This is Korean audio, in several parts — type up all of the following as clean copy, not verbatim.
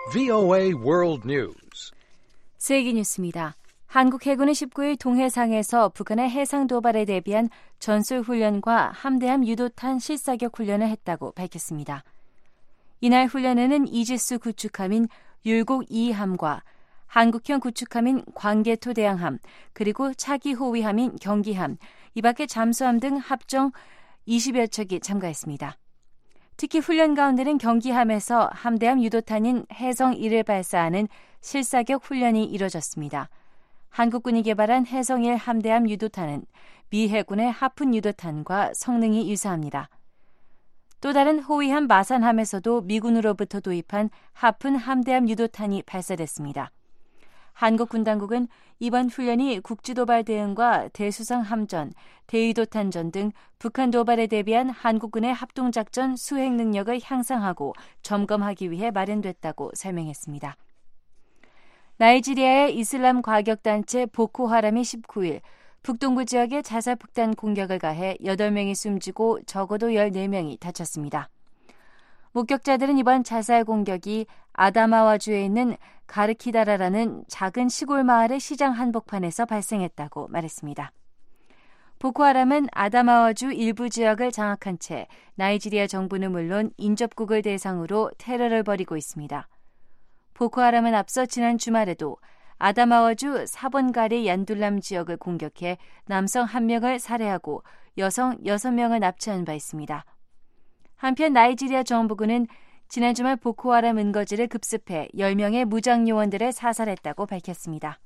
VOA World News. 세계 뉴스입니다. 한국 해군은 19일 동해상에서 북한의 해상 도발에 대비한 전술훈련과 함대함 유도탄 실사격 훈련을 했다고 밝혔습니다. 이날 훈련에는 이지스 구축함인 율곡 2함과 한국형 구축함인 광개토 대양함, 그리고 차기 호위함인 경기함, 이 밖에 잠수함 등 합정 20여 척이 참가했습니다. 특히 훈련 가운데는 경기함에서 함대함 유도탄인 해성1을 발사하는 실사격 훈련이 이뤄졌습니다. 한국군이 개발한 해성1 함대함 유도탄은 미 해군의 하푼 유도탄과 성능이 유사합니다. 또 다른 호위함 마산함에서도 미군으로부터 도입한 하푼 함대함 유도탄이 발사됐습니다. 한국군 당국은 이번 훈련이 국지도발 대응과 대수상 함전, 대유도탄전 등 북한 도발에 대비한 한국군의 합동작전 수행 능력을 향상하고 점검하기 위해 마련됐다고 설명했습니다. 나이지리아의 이슬람 과격단체 보코하람이 19일 북동부 지역에 자살폭탄 공격을 가해 8명이 숨지고 적어도 14명이 다쳤습니다. 목격자들은 이번 자살 공격이 아다마와주에 있는 가르키다라라는 작은 시골 마을의 시장 한복판에서 발생했다고 말했습니다. 보코하람은 아다마와주 일부 지역을 장악한 채 나이지리아 정부는 물론 인접국을 대상으로 테러를 벌이고 있습니다. 보코하람은 앞서 지난 주말에도 아다마와주 사번가리 얀둘람 지역을 공격해 남성 1명을 살해하고 여성 6명을 납치한 바 있습니다. 한편 나이지리아 정부군은 지난 주말 보코하람 은거지를 급습해 10명의 무장요원들을 사살했다고 밝혔습니다.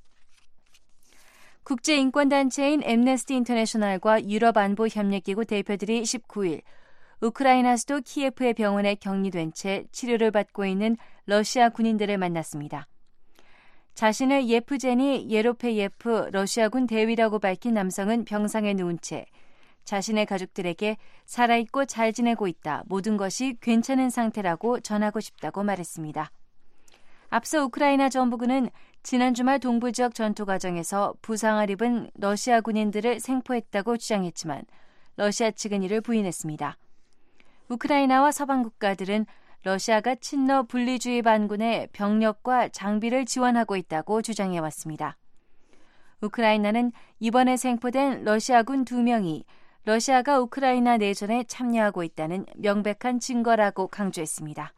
국제인권단체인 앰네스티 인터내셔널과 유럽안보협력기구 대표들이 19일 우크라이나 수도 키예프의 병원에 격리된 채 치료를 받고 있는 러시아 군인들을 만났습니다. 자신을 예프제니 예로페예프 러시아군 대위라고 밝힌 남성은 병상에 누운 채 자신의 가족들에게 살아있고 잘 지내고 있다, 모든 것이 괜찮은 상태라고 전하고 싶다고 말했습니다. 앞서 우크라이나 정부군은 지난 주말 동부 지역 전투 과정에서 부상을 입은 러시아 군인들을 생포했다고 주장했지만 러시아 측은 이를 부인했습니다. 우크라이나와 서방 국가들은 러시아가 친러 분리주의 반군의 병력과 장비를 지원하고 있다고 주장해왔습니다. 우크라이나는 이번에 생포된 러시아군 2명이 러시아가 우크라이나 내전에 참여하고 있다는 명백한 증거라고 강조했습니다.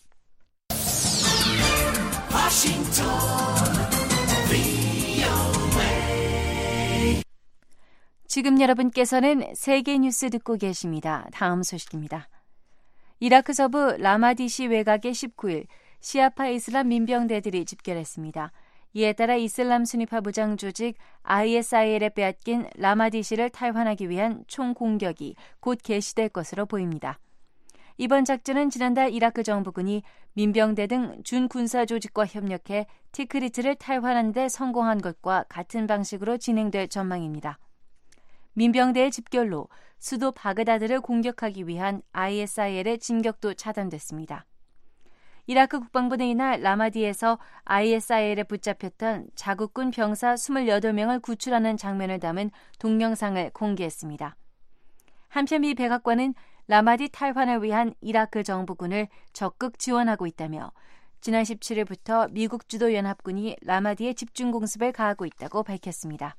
지금 여러분께서는 세계 뉴스 듣고 계십니다. 다음 소식입니다. 이라크 서부 라마디시 외곽에 19일 시아파 이슬람 민병대들이 집결했습니다. 이에 따라 이슬람 순위파 무장 조직 ISIL에 빼앗긴 라마디시를 탈환하기 위한 총공격이 곧 개시될 것으로 보입니다. 이번 작전은 지난달 이라크 정부군이 민병대 등 준군사 조직과 협력해 티크리트를 탈환하는 데 성공한 것과 같은 방식으로 진행될 전망입니다. 민병대의 집결로 수도 바그다드를 공격하기 위한 ISIL의 진격도 차단됐습니다. 이라크 국방부는 이날 라마디에서 ISIL에 붙잡혔던 자국군 병사 28명을 구출하는 장면을 담은 동영상을 공개했습니다. 한편 미 백악관은 라마디 탈환을 위한 이라크 정부군을 적극 지원하고 있다며 지난 17일부터 미국 주도 연합군이 라마디에 집중 공습을 가하고 있다고 밝혔습니다.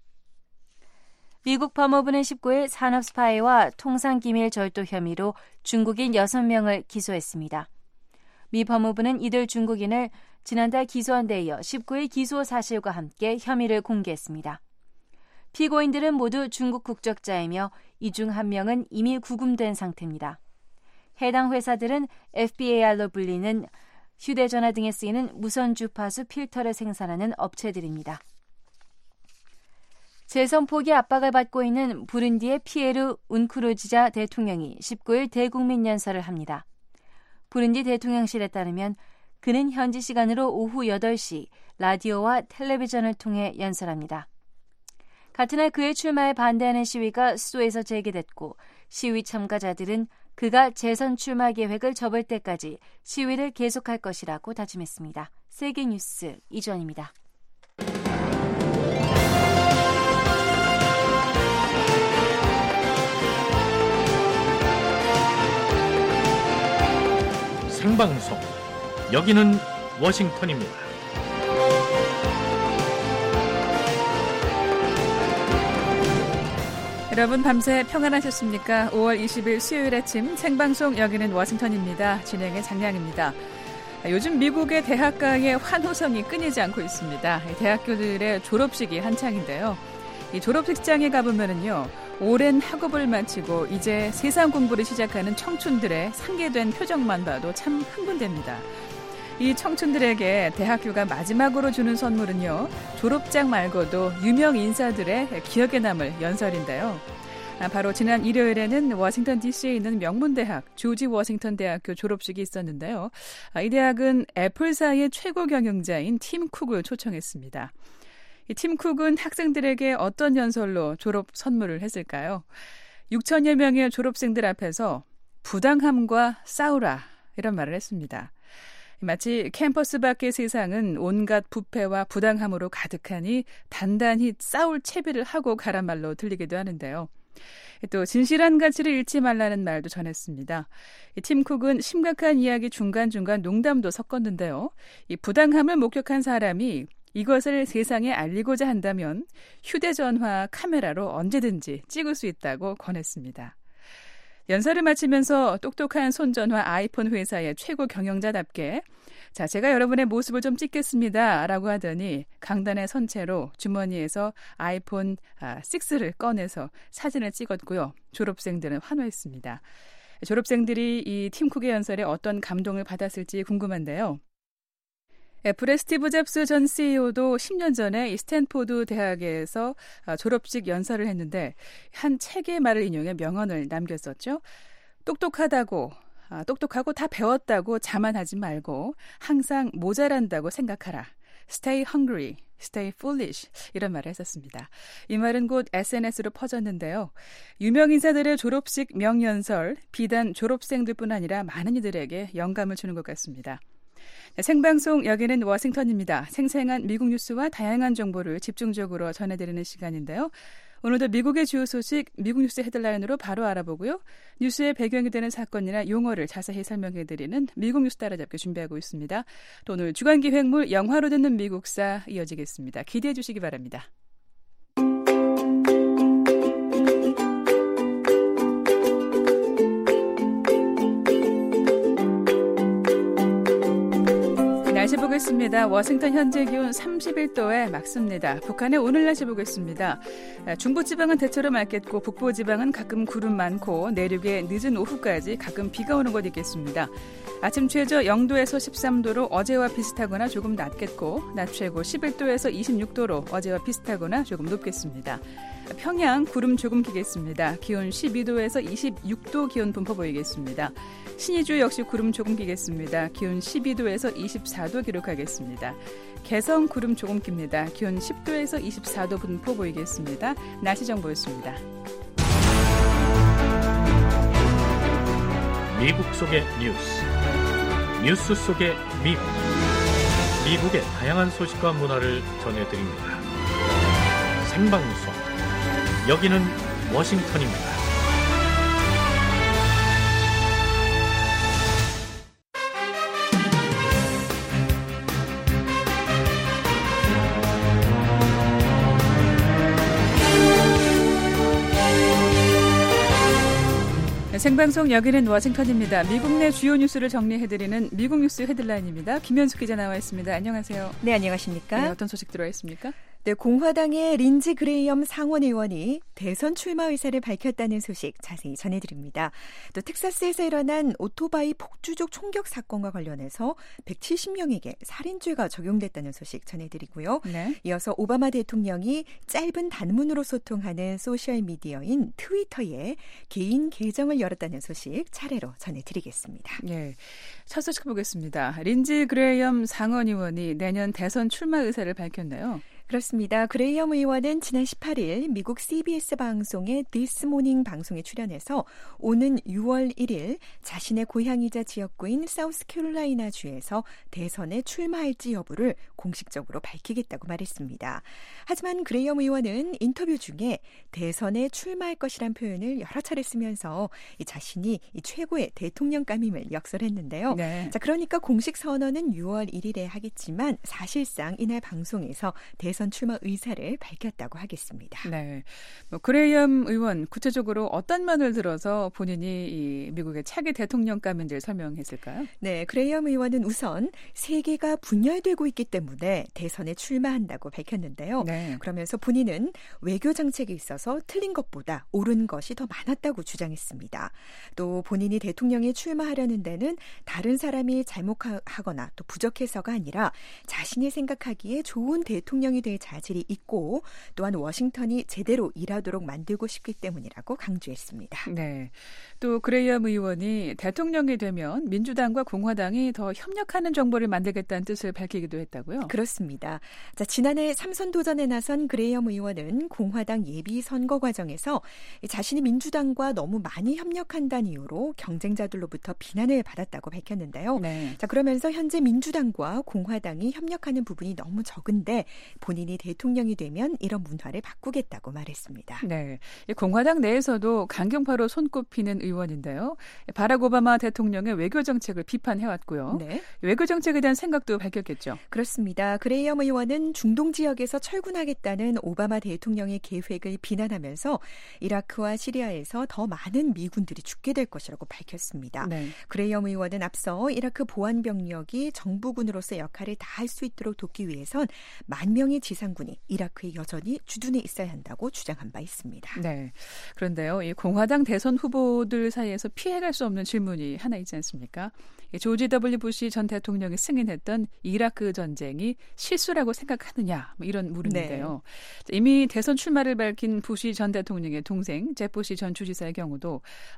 미국 법무부는 19일 산업 스파이와 통상기밀 절도 혐의로 중국인 6명을 기소했습니다. 미 법무부는 이들 중국인을 지난달 기소한 데 이어 19일 기소 사실과 함께 혐의를 공개했습니다. 피고인들은 모두 중국 국적자이며 이 중 1명은 이미 구금된 상태입니다. 해당 회사들은 FBAR로 불리는 휴대전화 등에 쓰이는 무선 주파수 필터를 생산하는 업체들입니다. 재선 포기 압박을 받고 있는 부룬디의 피에르 운쿠르지자 대통령이 19일 대국민 연설을 합니다. 부룬디 대통령실에 따르면 그는 현지 시간으로 오후 8시 라디오와 텔레비전을 통해 연설합니다. 같은 날 그의 출마에 반대하는 시위가 수도에서 재개됐고 시위 참가자들은 그가 재선 출마 계획을 접을 때까지 시위를 계속할 것이라고 다짐했습니다. 세계뉴스 이주원입니다. 생방송 여기는 워싱턴입니다. 여러분 밤새 평안하셨습니까? 5월 20일 수요일 아침 생방송 여기는 워싱턴입니다. 진행의 장량입니다. 요즘 미국의 대학가의 환호성이 끊이지 않고 있습니다. 대학교들의 졸업식이 한창인데요. 이 졸업식장에 가보면은요, 오랜 학업을 마치고 이제 세상 공부를 시작하는 청춘들의 상기된 표정만 봐도 참 흥분됩니다. 이 청춘들에게 대학교가 마지막으로 주는 선물은요, 졸업장 말고도 유명 인사들의 기억에 남을 연설인데요. 바로 지난 일요일에는 워싱턴 DC에 있는 명문대학 조지 워싱턴 대학교 졸업식이 있었는데요. 이 대학은 애플사의 최고 경영자인 팀 쿡을 초청했습니다. 이 팀 쿡은 학생들에게 어떤 연설로 졸업 선물을 했을까요? 6천여 명의 졸업생들 앞에서 부당함과 싸우라 이런 말을 했습니다. 마치 캠퍼스 밖의 세상은 온갖 부패와 부당함으로 가득하니 단단히 싸울 채비를 하고 가란 말로 들리기도 하는데요. 또 진실한 가치를 잃지 말라는 말도 전했습니다. 팀 쿡은 심각한 이야기 중간중간 농담도 섞었는데요. 이 부당함을 목격한 사람이 이것을 세상에 알리고자 한다면 휴대전화 카메라로 언제든지 찍을 수 있다고 권했습니다. 연설을 마치면서 똑똑한 손전화 아이폰 회사의 최고 경영자답게 자, 제가 여러분의 모습을 좀 찍겠습니다 라고 하더니 강단에 선 채로 주머니에서 아이폰 6를 꺼내서 사진을 찍었고요. 졸업생들은 환호했습니다. 졸업생들이 이 팀 쿡의 연설에 어떤 감동을 받았을지 궁금한데요. 애플의 스티브 잡스 전 CEO도 10년 전에 이 스탠포드 대학에서 졸업식 연설을 했는데 한 책의 말을 인용해 명언을 남겼었죠. 똑똑하고 다 배웠다고 자만하지 말고 항상 모자란다고 생각하라. Stay hungry, stay foolish 이런 말을 했었습니다. 이 말은 곧 SNS로 퍼졌는데요. 유명 인사들의 졸업식 명연설, 비단 졸업생들뿐 아니라 많은 이들에게 영감을 주는 것 같습니다. 생방송 여기는 워싱턴입니다. 생생한 미국 뉴스와 다양한 정보를 집중적으로 전해드리는 시간인데요. 오늘도 미국의 주요 소식, 미국 뉴스 헤드라인으로 바로 알아보고요. 뉴스의 배경이 되는 사건이나 용어를 자세히 설명해드리는 미국 뉴스 따라잡기 준비하고 있습니다. 또 오늘 주간기획물 영화로 듣는 미국사 이어지겠습니다. 기대해 주시기 바랍니다. 날씨 보겠습니다. 워싱턴 현재 기온 31도에 맑습니다. 북한의 오늘 날씨 보겠습니다. 중부지방은 대체로 맑겠고 북부지방은 가끔 구름 많고 내륙에 늦은 오후까지 가끔 비가 오는 곳 있겠습니다. 아침 최저 0도에서 13도로 어제와 비슷하거나 조금 낮겠고 낮 최고 11도에서 26도로 어제와 비슷하거나 조금 높겠습니다. 평양 구름 조금 끼겠습니다. 기온 12도에서 26도 기온 분포 보이겠습니다. 신의주 역시 구름 조금 끼겠습니다. 기온 12도에서 24도 기록하겠습니다. 개성 구름 조금 낍니다. 기온 10도에서 24도 분포 보이겠습니다. 날씨 정보였습니다. 미국 속의 뉴스 속의 미국. 미국의 다양한 소식과 문화를 전해드립니다. 생방송 여기는 워싱턴입니다. 생방송 여기는 워싱턴입니다. 미국 내 주요 뉴스를 정리해드리는 미국 뉴스 헤드라인입니다. 김현숙 기자 나와 있습니다. 안녕하세요. 네, 안녕하십니까? 네, 어떤 소식 들어와 있습니까? 네, 공화당의 린지 그레이엄 상원 의원이 대선 출마 의사를 밝혔다는 소식 자세히 전해드립니다. 또 텍사스에서 일어난 오토바이 폭주족 총격 사건과 관련해서 170명에게 살인죄가 적용됐다는 소식 전해드리고요. 네. 이어서 오바마 대통령이 짧은 단문으로 소통하는 소셜미디어인 트위터에 개인 계정을 열었다는 소식 차례로 전해드리겠습니다. 네, 첫 소식 보겠습니다. 린지 그레이엄 상원 의원이 내년 대선 출마 의사를 밝혔네요. 그렇습니다. 그레이엄 의원은 지난 18일 미국 CBS 방송의 This Morning 방송에 출연해서 오는 6월 1일 자신의 고향이자 지역구인 사우스캐롤라이나 주에서 대선에 출마할지 여부를 공식적으로 밝히겠다고 말했습니다. 하지만 그레이엄 의원은 인터뷰 중에 대선에 출마할 것이란 표현을 여러 차례 쓰면서 자신이 최고의 대통령감임을 역설했는데요. 네. 자, 그러니까 공식 선언은 6월 1일에 하겠지만 사실상 이날 방송에서 대선 출마 의사를 밝혔다고 하겠습니다. 네, 그레이엄 의원 구체적으로 어떤 면을 들어서 본인이 이 미국의 차기 대통령감인지를 설명했을까요? 네, 그레이엄 의원은 우선 세계가 분열되고 있기 때문에 대선에 출마한다고 밝혔는데요. 네. 그러면서 본인은 외교 정책에 있어서 틀린 것보다 옳은 것이 더 많았다고 주장했습니다. 또 본인이 대통령에 출마하려는 데는 다른 사람이 잘못하거나 또 부족해서가 아니라 자신이 생각하기에 좋은 대통령이 될 자질이 있고 또한 워싱턴이 제대로 일하도록 만들고 싶기 때문이라고 강조했습니다. 네. 또 그레이엄 의원이 대통령이 되면 민주당과 공화당이 더 협력하는 정부를 만들겠다는 뜻을 밝히기도 했다고요? 그렇습니다. 자, 지난해 3선 도전에 나선 그레이엄 의원은 공화당 예비 선거 과정에서 자신이 민주당과 너무 많이 협력한다는 이유로 경쟁자들로부터 비난을 받았다고 밝혔는데요. 네. 자, 그러면서 현재 민주당과 공화당이 협력하는 부분이 너무 적은데 본인이 대통령이 되면 이런 문화를 바꾸겠다고 말했습니다. 네, 공화당 내에서도 강경파로 손꼽히는 의원인데요. 바락 오바마 대통령의 외교 정책을 비판해왔고요. 네. 외교 정책에 대한 생각도 밝혔겠죠. 그렇습니다. 그레이엄 의원은 중동 지역에서 철군하겠다는 오바마 대통령의 계획을 비난하면서 이라크와 시리아에서 더 많은 미군들이 죽게 될 것이라고 밝혔습니다. 네. 그레이엄 의원은 앞서 이라크 보안병력이 정부군으로서 역할을 다할 수 있도록 돕기 위해선 10,000명의 지상군이 이라크에 여전히 주둔해 있어야 한다고 주장한 바 있습니다. 네. 그런데요, 이 공화당 대선 후보들 사이에서 피해갈 수 없는 질문이 하나 있지 않습니까? 조지 W. 부시 전 대통령이 승인했던 이라크 전쟁이 실수라고 생각하느냐, 뭐 이런 물음인데요. 네. 이미 대선 출마를 밝힌 부시 전 대통령의 동생 잽 부시 전 주지사의 경우도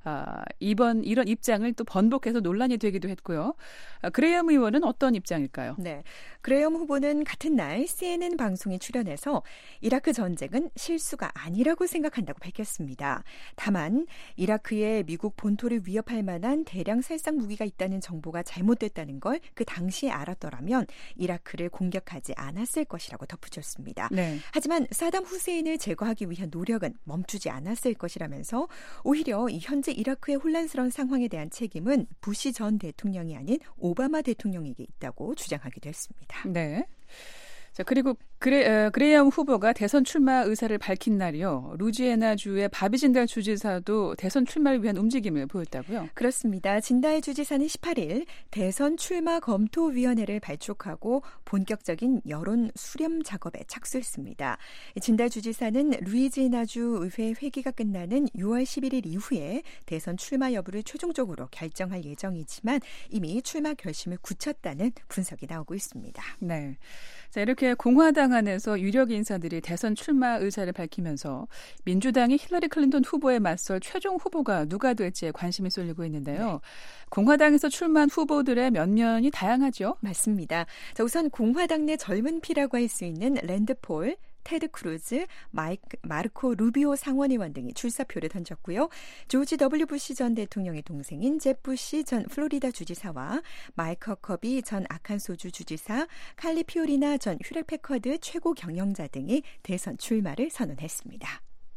이번 이런 입장을 또 번복해서 논란이 되기도 했고요. 그레이엄 의원은 어떤 입장일까요? 네, 그레이엄 후보는 같은 날 CNN 방송에 출연해서 이라크 전쟁은 실수가 아니라고 생각한다고 밝혔습니다. 다만 이라크에 미국 본토를 위협할 만한 대량 살상 무기가 있다는 정보가 잘못됐다는 걸 그 당시에 알았더라면 이라크를 공격하지 않았을 것이라고 덧붙였습니다. 네. 하지만 사담 후세인을 제거하기 위한 노력은 멈추지 않았을 것이라면서 오히려 이 현재 이라크의 혼란스러운 상황에 대한 책임은 부시 전 대통령이 아닌 오바마 대통령에게 있다고 주장하기도 했습니다. 네. 자, 그리고 그레이엄 후보가 대선 출마 의사를 밝힌 날이요. 루지애나주의 바비 진달 주지사도 대선 출마를 위한 움직임을 보였다고요? 그렇습니다. 진달 주지사는 18일 대선 출마 검토위원회를 발족하고 본격적인 여론 수렴 작업에 착수했습니다. 진달 주지사는 루이지애나주 의회 회기가 끝나는 6월 11일 이후에 대선 출마 여부를 최종적으로 결정할 예정이지만 이미 출마 결심을 굳혔다는 분석이 나오고 있습니다. 네. 자, 이렇게 공화당 안에서 유력 인사들이 대선 출마 의사를 밝히면서 민주당이 힐러리 클린턴 후보에 맞설 최종 후보가 누가 될지에 관심이 쏠리고 있는데요. 네. 공화당에서 출마한 후보들의 면면이 다양하죠? 맞습니다. 자, 우선 공화당 내 젊은 피라고 할 수 있는 랜드 폴, 테드 크루즈, 마르코 루비오 상원의원 등이 출사표를 던졌고요. 조지 W. 부시 전 대통령의 동생인 잽 부시 전 플로리다 주지사와 마이크 허커비 전 아칸소주 주지사, 칼리 피오리나 전 휴렛패커드 최고 경영자 등이 대선 출마를 선언했습니다.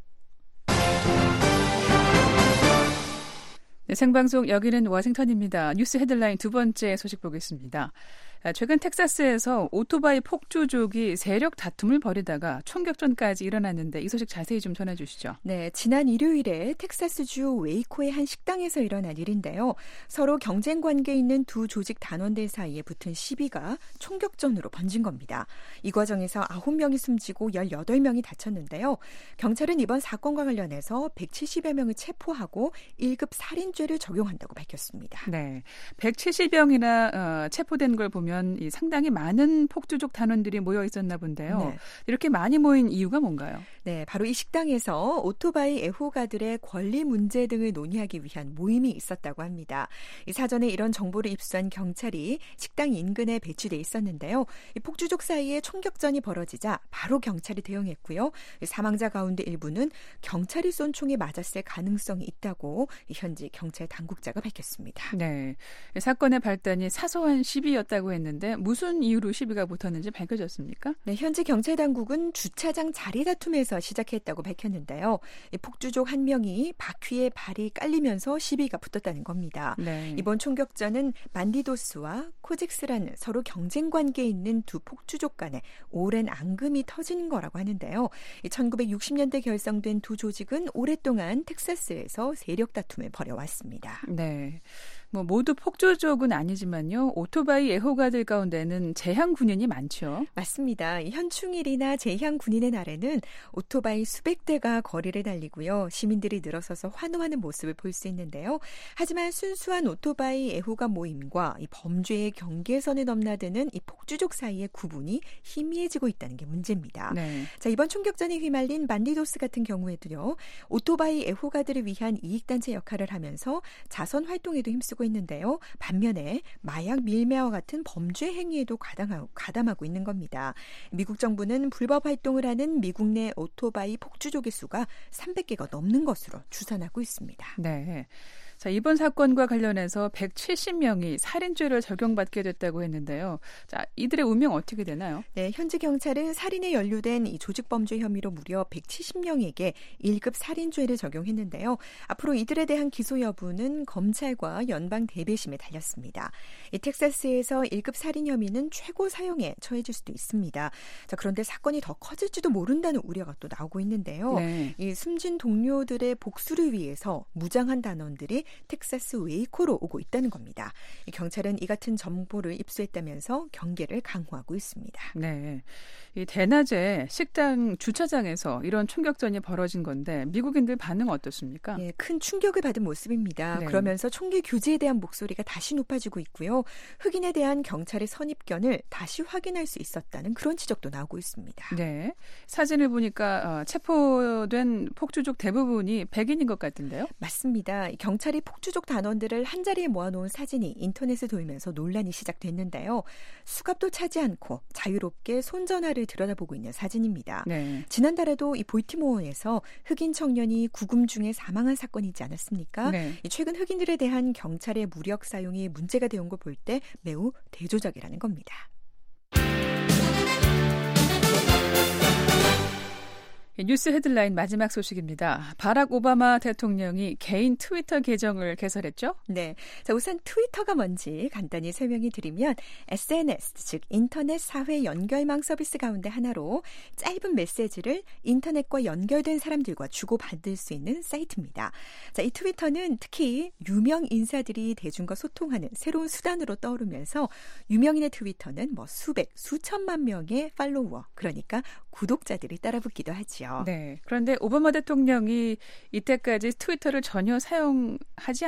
네, 생방송 여기는 워싱턴입니다. 뉴스 헤드라인 두 번째 소식 보겠습니다. 최근 텍사스에서 오토바이 폭주족이 세력 다툼을 벌이다가 총격전까지 일어났는데 이 소식 자세히 좀 전해주시죠. 네, 지난 일요일에 텍사스주 웨이코의 한 식당에서 일어난 일인데요. 서로 경쟁 관계에 있는 두 조직 단원들 사이에 붙은 시비가 총격전으로 번진 겁니다. 이 과정에서 9명이 숨지고 18명이 다쳤는데요. 경찰은 이번 사건과 관련해서 170여 명을 체포하고 1급 살인죄를 적용한다고 밝혔습니다. 네, 170명이나 체포된 걸 보면 상당히 많은 폭주족 단원들이 모여 있었나 본데요. 네. 이렇게 많이 모인 이유가 뭔가요? 네, 바로 이 식당에서 오토바이 애호가들의 권리 문제 등을 논의하기 위한 모임이 있었다고 합니다. 사전에 이런 정보를 입수한 경찰이 식당 인근에 배치돼 있었는데요. 이 폭주족 사이에 총격전이 벌어지자 바로 경찰이 대응했고요. 사망자 가운데 일부는 경찰이 쏜 총에 맞았을 가능성이 있다고 현지 경찰 당국자가 밝혔습니다. 네, 사건의 발단이 사소한 시비였다고 했는데 무슨 이유로 시비가 붙었는지 밝혀졌습니까? 네, 현지 경찰 당국은 주차장 자리 다툼에서 시작했다고 밝혔는데요. 폭주족 한 명이 바퀴에 발이 깔리면서 시비가 붙었다는 겁니다. 네. 이번 총격전은 만디도스와 코젝스라는 서로 경쟁 관계에 있는 두 폭주족 간에 오랜 앙금이 터진 거라고 하는데요. 1960년대 결성된 두 조직은 오랫동안 텍사스에서 세력 다툼을 벌여왔습니다. 네. 모두 폭주족은 아니지만요. 오토바이 애호가들 가운데는 제향 군인이 많죠. 맞습니다. 현충일이나 제향 군인의 날에는 오토바이 수백 대가 거리를 달리고요. 시민들이 늘어서서 환호하는 모습을 볼 수 있는데요. 하지만 순수한 오토바이 애호가 모임과 이 범죄의 경계선을 넘나드는 이 폭주족 사이의 구분이 희미해지고 있다는 게 문제입니다. 네. 자, 이번 총격전에 휘말린 만디도스 같은 경우에도요. 오토바이 애호가들을 위한 이익단체 역할을 하면서 자선 활동에도 힘쓰고 있는데요. 반면에 마약 밀매와 같은 범죄 행위에도 가담하고 있는 겁니다. 미국 정부는 불법 활동을 하는 미국 내 오토바이 폭주족의 수가 300개가 넘는 것으로 추산하고 있습니다. 네. 자, 이번 사건과 관련해서 170명이 살인죄를 적용받게 됐다고 했는데요. 자, 이들의 운명 어떻게 되나요? 네, 현지 경찰은 살인에 연루된 이 조직범죄 혐의로 무려 170명에게 1급 살인죄를 적용했는데요. 앞으로 이들에 대한 기소 여부는 검찰과 연방 대배심에 달렸습니다. 이 텍사스에서 1급 살인 혐의는 최고 사형에 처해질 수도 있습니다. 자, 그런데 사건이 더 커질지도 모른다는 우려가 또 나오고 있는데요. 네. 이 숨진 동료들의 복수를 위해서 무장한 단원들이 텍사스 웨이코로 오고 있다는 겁니다. 경찰은 이 같은 정보를 입수했다면서 경계를 강화하고 있습니다. 네, 이 대낮에 식당 주차장에서 이런 총격전이 벌어진 건데 미국인들 반응 어떻습니까? 예, 큰 충격을 받은 모습입니다. 네. 그러면서 총기 규제에 대한 목소리가 다시 높아지고 있고요. 흑인에 대한 경찰의 선입견을 다시 확인할 수 있었다는 그런 지적도 나오고 있습니다. 네, 사진을 보니까 체포된 폭주족 대부분이 백인인 것 같은데요? 맞습니다. 경찰이 폭주족 단원들을 한자리에 모아놓은 사진이 인터넷에 돌면서 논란이 시작됐는데요. 수갑도 차지 않고 자유롭게 손전화를 들여다보고 있는 사진입니다. 네. 지난달에도 이 볼티모어에서 흑인 청년이 구금 중에 사망한 사건이 있지 않았습니까? 네. 최근 흑인들에 대한 경찰의 무력 사용이 문제가 되온 걸 볼 때 매우 대조적이라는 겁니다. 뉴스 헤드라인 마지막 소식입니다. 바락 오바마 대통령이 개인 트위터 계정을 개설했죠? 네. 자, 우선 트위터가 뭔지 간단히 설명해 드리면 SNS, 즉 인터넷 사회 연결망 서비스 가운데 하나로 짧은 메시지를 인터넷과 연결된 사람들과 주고받을 수 있는 사이트입니다. 자, 이 트위터는 특히 유명 인사들이 대중과 소통하는 새로운 수단으로 떠오르면서 유명인의 트위터는 수백, 수천만 명의 팔로워, 그러니까 구독자들이 따라붙기도 하죠. 네. 그런데 오바마 대통령이 이때까지 트위터를 전혀 사용하지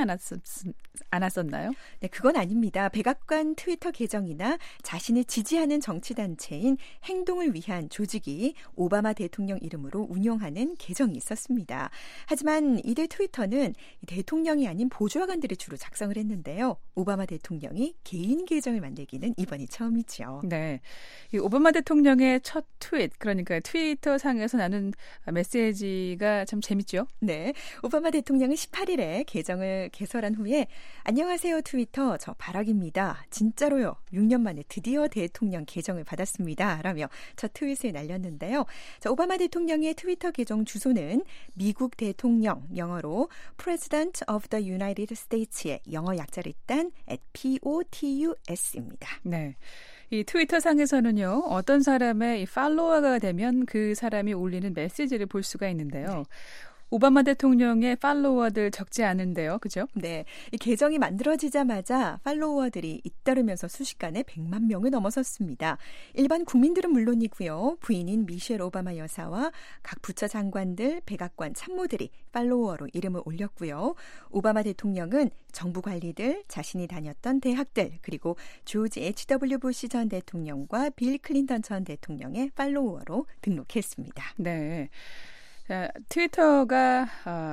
않았었나요? 네, 그건 아닙니다. 백악관 트위터 계정이나 자신을 지지하는 정치단체인 행동을 위한 조직이 오바마 대통령 이름으로 운영하는 계정이 있었습니다. 하지만 이들 트위터는 대통령이 아닌 보좌관들이 주로 작성을 했는데요. 오바마 대통령이 개인 계정을 만들기는 이번이 처음이죠. 네. 이 오바마 대통령의 첫 트윗, 그러니까 트위터 상에서 나눈 메시지가 참 재밌죠? 네. 오바마 대통령은 18일에 계정을 개설한 후에 안녕하세요 트위터, 저 바락입니다. 진짜로요. 6년 만에 드디어 대통령 계정을 받았습니다. 라며 첫 트윗을 날렸는데요. 자, 오바마 대통령의 트위터 계정 주소는 미국 대통령, 영어로 President of the United States의 영어 약자를 딴 POTUS입니다. 네. 이 트위터 상에서는요, 어떤 사람의 팔로워가 되면 그 사람이 올리는 메시지를 볼 수가 있는데요. 오바마 대통령의 팔로워들 적지 않은데요. 그죠? 네. 이 계정이 만들어지자마자 팔로워들이 잇따르면서 순식간에 100만 명을 넘어섰습니다. 일반 국민들은 물론이고요. 부인인 미셸 오바마 여사와 각 부처 장관들, 백악관 참모들이 팔로워로 이름을 올렸고요. 오바마 대통령은 정부 관리들, 자신이 다녔던 대학들, 그리고 조지 H.W. 부시 전 대통령과 빌 클린턴 전 대통령의 팔로워로 등록했습니다. 네. 자, 트위터가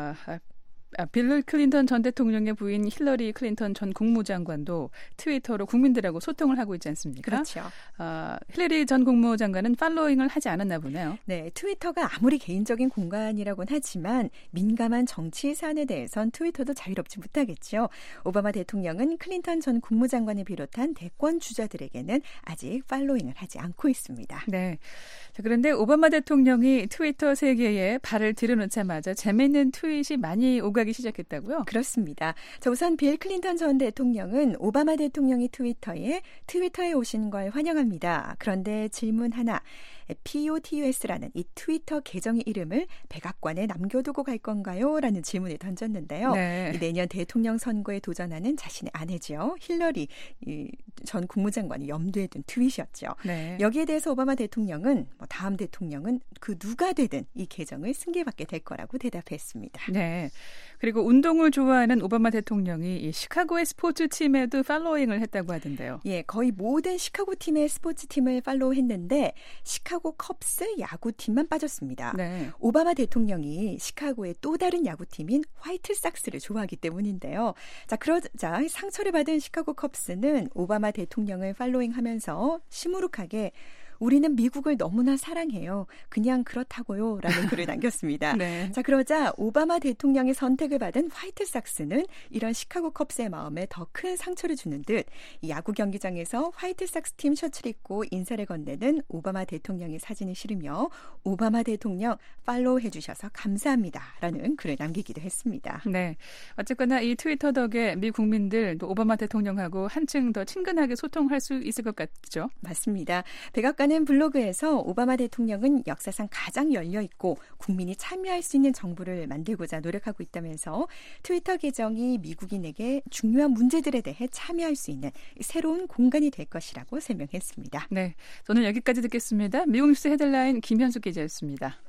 빌 클린턴 전 대통령의 부인 힐러리 클린턴 전 국무장관도 트위터로 국민들하고 소통을 하고 있지 않습니까? 그렇죠. 힐러리 전 국무장관은 팔로잉을 하지 않았나 보네요. 네, 트위터가 아무리 개인적인 공간이라고는 하지만 민감한 정치 사안에 대해선 트위터도 자유롭지 못하겠죠. 오바마 대통령은 클린턴 전 국무장관을 비롯한 대권 주자들에게는 아직 팔로잉을 하지 않고 있습니다. 네. 자, 그런데 오바마 대통령이 트위터 세계에 발을 들여놓자마자 재미있는 트윗이 많이 오가기 시작했다고요? 그렇습니다. 자, 우선 빌 클린턴 전 대통령은 오바마 대통령이 트위터에 오신 걸 환영합니다. 그런데 질문 하나. POTUS라는 이 트위터 계정의 이름을 백악관에 남겨두고 갈 건가요? 라는 질문을 던졌는데요. 네. 내년 대통령 선거에 도전하는 자신의 아내죠. 힐러리 전 국무장관이 염두에 둔 트윗이었죠. 네. 여기에 대해서 오바마 대통령은 다음 대통령은 그 누가 되든 이 계정을 승계받게 될 거라고 대답했습니다. 네. 그리고 운동을 좋아하는 오바마 대통령이 이 시카고의 스포츠팀에도 팔로잉을 했다고 하던데요. 예, 거의 모든 시카고 팀의 스포츠팀을 팔로우했는데 시카고 컵스 야구팀만 빠졌습니다. 네. 오바마 대통령이 시카고의 또 다른 야구팀인 화이트삭스를 좋아하기 때문인데요. 자, 그러자 상처를 받은 시카고 컵스는 오바마 대통령을 팔로잉하면서 시무룩하게 우리는 미국을 너무나 사랑해요. 그냥 그렇다고요. 라는 글을 남겼습니다. 네. 자, 그러자 오바마 대통령의 선택을 받은 화이트삭스는 이런 시카고 컵스의 마음에 더 큰 상처를 주는 듯 야구 경기장에서 화이트삭스 팀 셔츠를 입고 인사를 건네는 오바마 대통령의 사진을 실으며 오바마 대통령 팔로우 해주셔서 감사합니다. 라는 글을 남기기도 했습니다. 네. 어쨌거나 이 트위터 덕에 미 국민들 또 오바마 대통령하고 한층 더 친근하게 소통할 수 있을 것 같죠? 맞습니다. 백악관은 블로그에서 오바마 대통령은 역사상 가장 열려있고 국민이 참여할 수 있는 정부를 만들고자 노력하고 있다면서 트위터 계정이 미국인에게 중요한 문제들에 대해 참여할 수 있는 새로운 공간이 될 것이라고 설명했습니다. 네, 저는 여기까지 듣겠습니다. 미국 뉴스 헤드라인 김현숙 기자였습니다.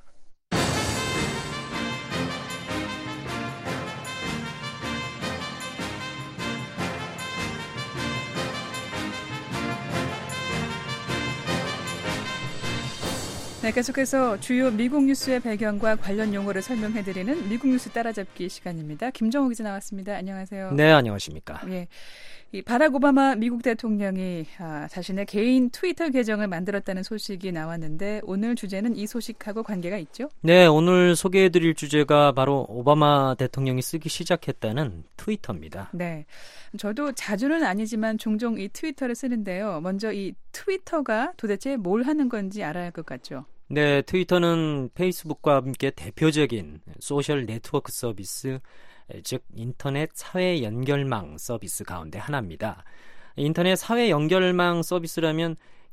네, 계속해서 주요 미국 뉴스의 배경과 관련 용어를 설명해드리는 미국 뉴스 따라잡기 시간입니다. 김정호 기자 나왔습니다. 안녕하세요. 네, 안녕하십니까. 예, 이 바락 오바마 미국 대통령이 자신의 개인 트위터 계정을 만들었다는 소식이 나왔는데 오늘 주제는 이 소식하고 관계가 있죠? 네, 오늘 소개해드릴 주제가 바로 오바마 대통령이 쓰기 시작했다는 트위터입니다. 네, 저도 자주는 아니지만 종종 이 트위터를 쓰는데요. 먼저 이 트위터가 도대체 뭘 하는 건지 알아야 할 것 같죠? 네, 트위터는 페이스북과 함께 대표적인 소셜 네트워크 서비스, 즉 인터넷 사회 연결망 서비스 가운데 하나입니다. 인터넷 사회 연결망 서비스라면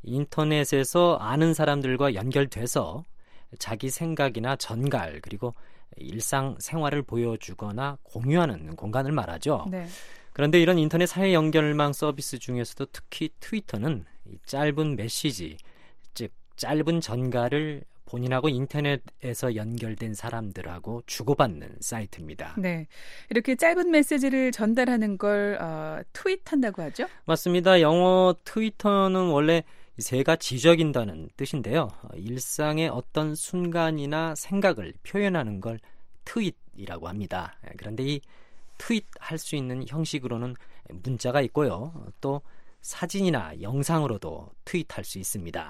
인터넷에서 아는 사람들과 연결돼서 자기 생각이나 전갈 그리고 일상 생활을 보여주거나 공유하는 공간을 말하죠. 네. 그런데 이런 인터넷 사회 연결망 서비스 중에서도 특히 트위터는 짧은 메시지, 즉 짧은 전갈을 본인하고 인터넷에서 연결된 사람들하고 주고받는 사이트입니다. 네, 이렇게 짧은 메시지를 전달하는 걸 트윗한다고 하죠? 맞습니다. 영어 트위터는 원래 새가 지저귀다는 뜻인데요. 일상의 어떤 순간이나 생각을 표현하는 걸 트윗이라고 합니다. 그런데 이 트윗할 수 있는 형식으로는 문자가 있고요. 또 사진이나 영상으로도 트윗할 수 있습니다.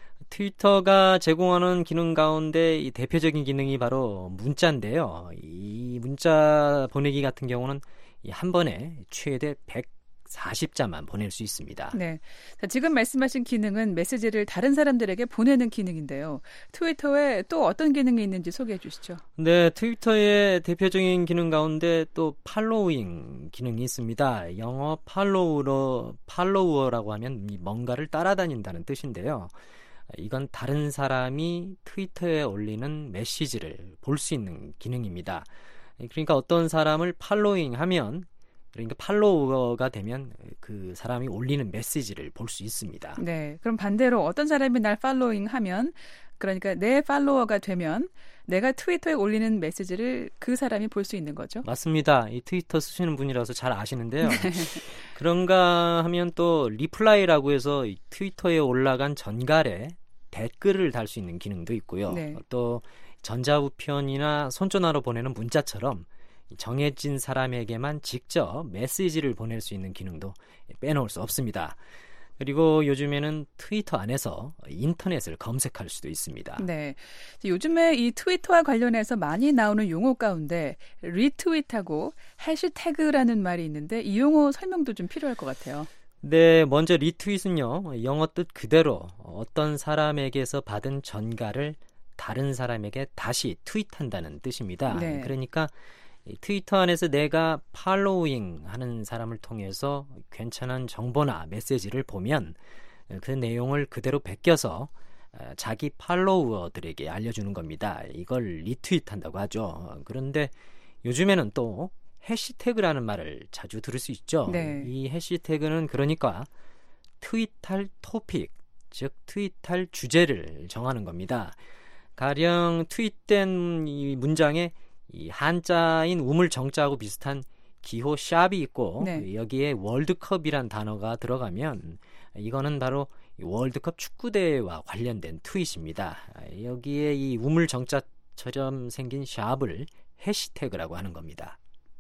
트위터가 제공하는 기능 가운데 이 대표적인 기능이 바로 문자인데요. 이 문자 보내기 같은 경우는 한 번에 최대 140자만 보낼 수 있습니다. 네, 자, 지금 말씀하신 기능은 메시지를 다른 사람들에게 보내는 기능인데요. 트위터에 또 어떤 기능이 있는지 소개해 주시죠. 네, 트위터의 대표적인 기능 가운데 또 팔로잉 기능이 있습니다. 영어 팔로워라고 하면 뭔가를 따라다닌다는 뜻인데요. 이건 다른 사람이 트위터에 올리는 메시지를 볼 수 있는 기능입니다. 그러니까 어떤 사람을 팔로잉하면, 그러니까 팔로워가 되면 그 사람이 올리는 메시지를 볼 수 있습니다. 네, 그럼 반대로 어떤 사람이 날 팔로잉하면, 그러니까 내 팔로워가 되면 내가 트위터에 올리는 메시지를 그 사람이 볼 수 있는 거죠? 맞습니다. 이 트위터 쓰시는 분이라서 잘 아시는데요. 그런가 하면 또 리플라이라고 해서 이 트위터에 올라간 전갈에 댓글을 달 수 있는 기능도 있고요. 네. 또 전자우편이나 손전화로 보내는 문자처럼 정해진 사람에게만 직접 메시지를 보낼 수 있는 기능도 빼놓을 수 없습니다. 그리고 요즘에는 트위터 안에서 인터넷을 검색할 수도 있습니다. 네, 요즘에 이 트위터와 관련해서 많이 나오는 용어 가운데 리트윗하고 해시태그라는 말이 있는데 이 용어 설명도 좀 필요할 것 같아요. 네, 먼저 리트윗은요, 영어 뜻 그대로 어떤 사람에게서 받은 전가를 다른 사람에게 다시 트윗한다는 뜻입니다. 네. 그러니까 트위터 안에서 내가 팔로잉 하는 사람을 통해서 괜찮은 정보나 메시지를 보면 그 내용을 그대로 베껴서 자기 팔로워들에게 알려주는 겁니다. 이걸 리트윗한다고 하죠. 그런데 요즘에는 또 해시태그라는 말을 자주 들을 수 있죠. 네. 이 해시태그는 그러니까 트윗할 토픽, 즉 트윗할 주제를 정하는 겁니다. 가령 트윗된 이 문장에 이 한자인 우물 정자하고 비슷한 기호 샵이 있고 네. 여기에 월드컵이란 단어가 들어가면 이거는 바로 월드컵 축구대회와 관련된 트윗입니다. 여기에 이 우물 정자처럼 생긴 샵을 해시태그라고 하는 겁니다.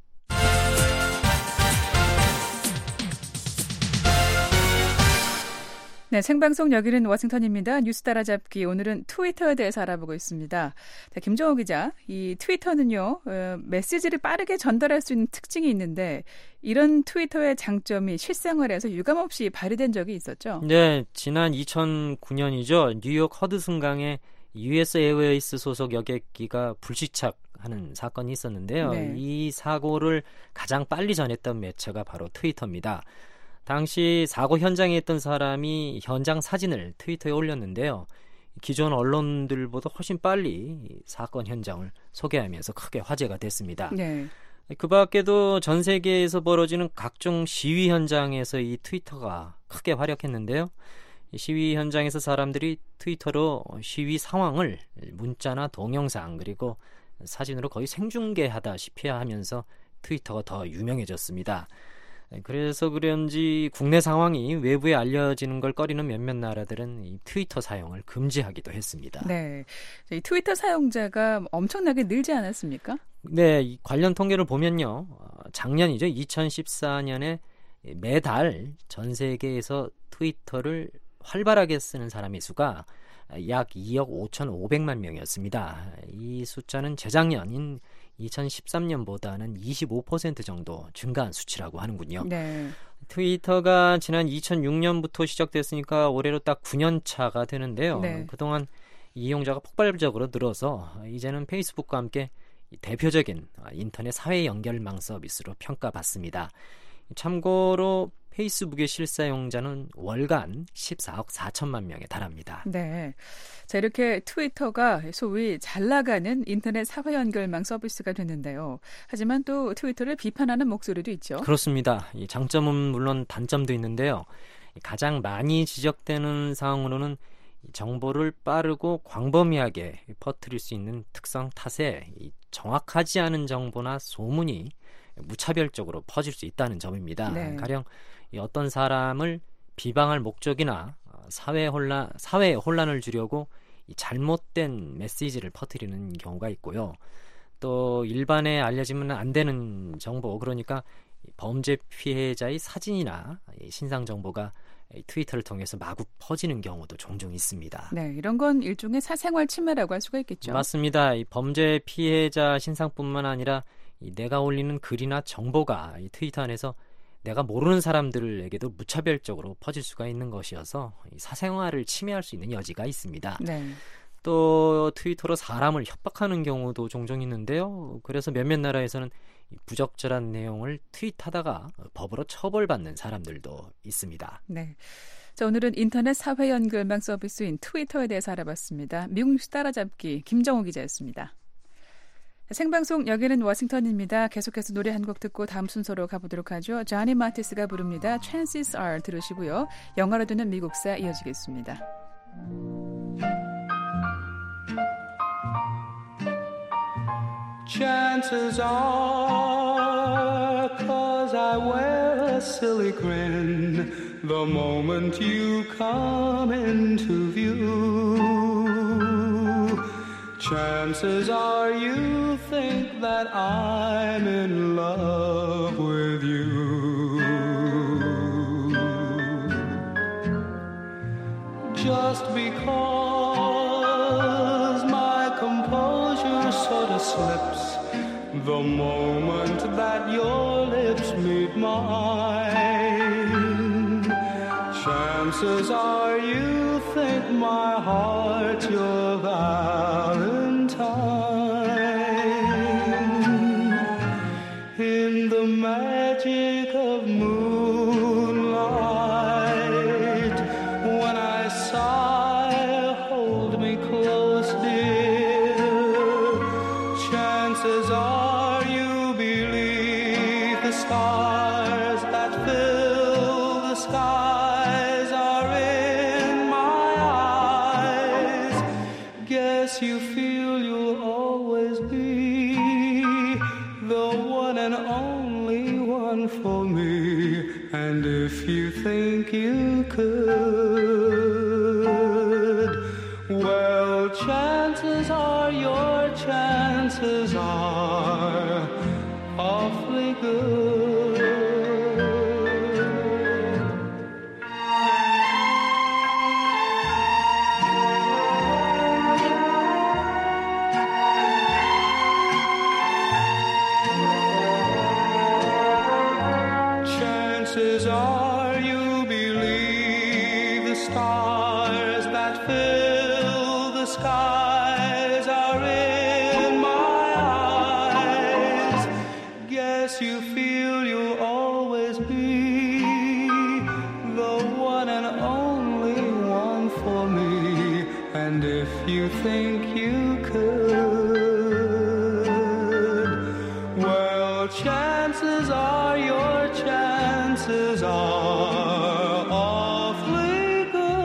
네, 생방송 여기는 워싱턴입니다. 뉴스 따라잡기 오늘은 트위터에 대해서 알아보고 있습니다. 자, 김정호 기자, 이 트위터는요 메시지를 빠르게 전달할 수 있는 특징이 있는데 이런 트위터의 장점이 실생활에서 유감없이 발휘된 적이 있었죠? 네, 지난 2009년이죠. 뉴욕 허드슨강에 US 에어웨이스 소속 여객기가 불시착하는 사건이 있었는데요. 네. 이 사고를 가장 빨리 전했던 매체가 바로 트위터입니다. 당시 사고 현장에 있던 사람이 현장 사진을 트위터에 올렸는데요. 기존 언론들보다 훨씬 빨리 사건 현장을 소개하면서 크게 화제가 됐습니다. 네. 그 밖에도 전 세계에서 벌어지는 각종 시위 현장에서 이 트위터가 크게 활약했는데요. 시위 현장에서 사람들이 트위터로 시위 상황을 문자나 동영상 그리고 사진으로 거의 생중계하다시피 하면서 트위터가 더 유명해졌습니다. 그래서 그런지 국내 상황이 외부에 알려지는 걸 꺼리는 몇몇 나라들은 이 트위터 사용을 금지하기도 했습니다. 네, 이 트위터 사용자가 엄청나게 늘지 않았습니까? 네, 이 관련 통계를 보면요. 작년이죠. 2014년에 매달 전 세계에서 트위터를 활발하게 쓰는 사람의 수가 약 2억 5,500만 명이었습니다. 이 숫자는 재작년인 2013년보다는 25% 정도 증가한 수치라고 하는군요. 네. 트위터가 지난 2006년부터 시작됐으니까 올해로 딱 9년 차가 되는데요. 네. 그동안 이용자가 폭발적으로 늘어서 이제는 페이스북과 함께 대표적인 인터넷 사회 연결망 서비스로 평가받습니다. 참고로 페이스북의 실사용자는 월간 14억 4천만 명에 달합니다. 네. 자, 이렇게 트위터가 소위 잘 나가는 인터넷 사회 연결망 서비스가 됐는데요. 하지만 또 트위터를 비판하는 목소리도 있죠. 그렇습니다. 이 장점은 물론 단점도 있는데요. 가장 많이 지적되는 사항으로는 정보를 빠르고 광범위하게 퍼뜨릴 수 있는 특성 탓에 정확하지 않은 정보나 소문이 무차별적으로 퍼질 수 있다는 점입니다. 네. 가령 어떤 사람을 비방할 목적이나 사회의 혼란을 주려고 잘못된 메시지를 퍼뜨리는 경우가 있고요. 또 일반에 알려지면 안 되는 정보, 그러니까 범죄 피해자의 사진이나 신상 정보가 트위터를 통해서 마구 퍼지는 경우도 종종 있습니다. 네, 이런 건 일종의 사생활 침해라고 할 수가 있겠죠. 맞습니다. 이 범죄 피해자 신상뿐만 아니라 내가 올리는 글이나 정보가 이 트위터 안에서 내가 모르는 사람들에게도 무차별적으로 퍼질 수가 있는 것이어서 사생활을 침해할 수 있는 여지가 있습니다. 네. 또 트위터로 사람을 협박하는 경우도 종종 있는데요. 그래서 몇몇 나라에서는 부적절한 내용을 트윗하다가 법으로 처벌받는 사람들도 있습니다. 네. 자, 오늘은 인터넷 사회 연결망 서비스인 트위터에 대해서 알아봤습니다. 미국 뉴스 따라잡기 김정호 기자였습니다. 생방송 여기는 워싱턴입니다. 계속해서 노래 한 곡 듣고 다음 순서로 가보도록 하죠. 조니 마티스가 부릅니다. Chances are 들으시고요. 영화로 듣는 미국사 이어지겠습니다. Chances are, 'cause I wear a silly grin the moment you come into view. Chances are you think that I'm in love with you. Just because my composure sort of slips the moment that your lips meet mine. Chances are you think my heart's your Valentine. In the magic of moonlight, when I sigh, hold me close, dear. Chances are you believe the stars that fill the skies are in my eyes. Guess you feel you'll always be the one and only one for me. And if you think you could, well, chances are your chances are awfully good. Chances are you believe the stars that fill the skies are in my eyes. Guess you feel you'll always be the one and only one for me. And if you think you could, well, chances are your chances are awfully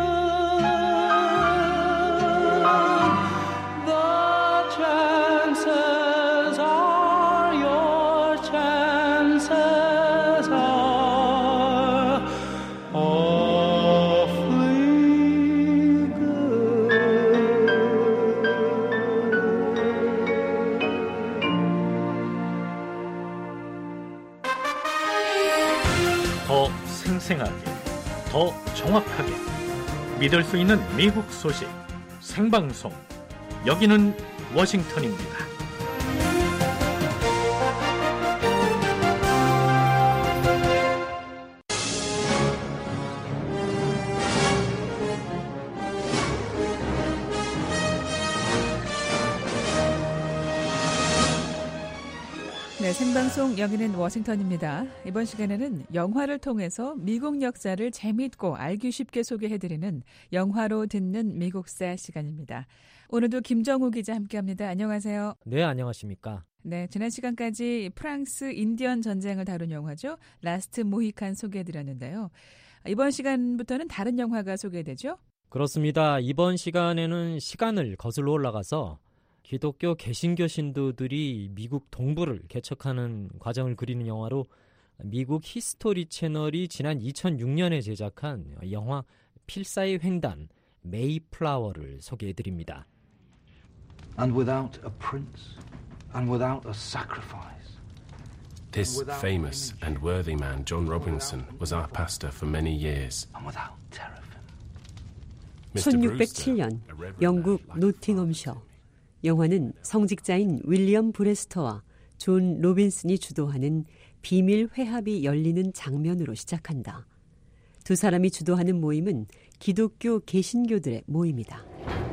good. The chances are your chances are awfully 더 생생하게, 더 정확하게 믿을 수 있는 미국 소식 생방송. 여기는 워싱턴입니다. 네, 생방송 여기는 워싱턴입니다. 이번 시간에는 영화를 통해서 미국 역사를 재미있고 알기 쉽게 소개해드리는 영화로 듣는 미국사 시간입니다. 오늘도 김정우 기자 함께합니다. 안녕하세요. 네, 안녕하십니까. 네, 지난 시간까지 프랑스 인디언 전쟁을 다룬 영화죠. 라스트 모히칸 소개해드렸는데요. 이번 시간부터는 다른 영화가 소개되죠? 그렇습니다. 이번 시간에는 시간을 거슬러 올라가서 기독교 개신교 신도들이 미국 동부를 개척하는 과정을 그리는 영화로 미국 히스토리 채널이 지난 2006년에 제작한 영화 필사의 횡단 메이플라워를 소개해드립니다. And without a prince, and without a sacrifice. This famous and worthy man, John Robinson, was our pastor for many years. And without teraphim. 1607년 영국 노팅엄셔. 영화는 성직자인 윌리엄 브레스터와 존 로빈슨이 주도하는 비밀 회합이 열리는 장면으로 시작한다. 두 사람이 주도하는 모임은 기독교 개신교들의 모임이다.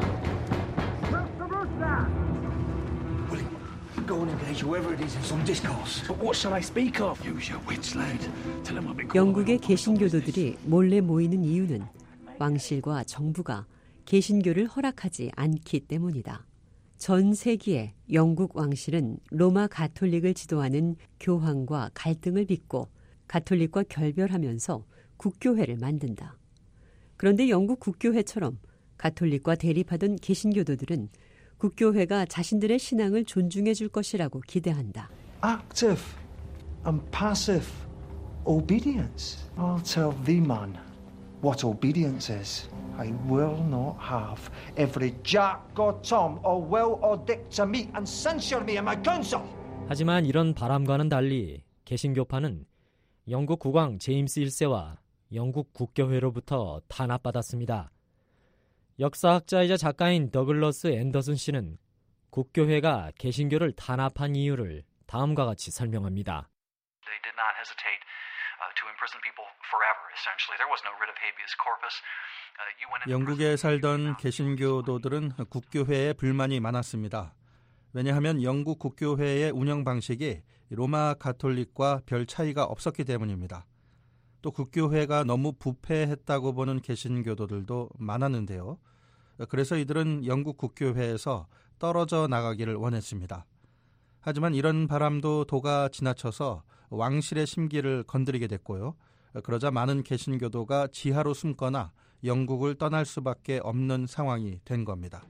영국의 개신교도들이 몰래 모이는 이유는 왕실과 정부가 개신교를 허락하지 않기 때문이다. 전 세기에 영국 왕실은 로마 가톨릭을 지도하는 교황과 갈등을 빚고 가톨릭과 결별하면서 국교회를 만든다. 그런데 영국 국교회처럼 가톨릭과 대립하던 개신교도들은 국교회가 자신들의 신앙을 존중해 줄 것이라고 기대한다. Active. and passive obedience. I'll tell thee, man, what obedience is. I will not have every Jack or Tom or Will or Dick to meet and censure me in my council. 하지만 이런 바람과는 달리 개신교파는 영국 국왕 제임스 1세와 영국 국교회로부터 탄압받았습니다. 역사학자이자 작가인 더글러스 앤더슨 씨는 국교회가 개신교를 탄압한 이유를 다음과 같이 설명합니다. They did not hesitate to imprison people forever. Essentially, there was no writ of habeas corpus. 영국에 살던 개신교도들은 국교회에 불만이 많았습니다. 왜냐하면 영국 국교회의 운영 방식이 로마 가톨릭과 별 차이가 없었기 때문입니다. 또 국교회가 너무 부패했다고 보는 개신교도들도 많았는데요. 그래서 이들은 영국 국교회에서 떨어져 나가기를 원했습니다. 하지만 이런 바람도 도가 지나쳐서 왕실의 심기를 건드리게 됐고요. 그러자 많은 개신교도가 지하로 숨거나 영국을 떠날 수밖에 없는 상황이 된 겁니다.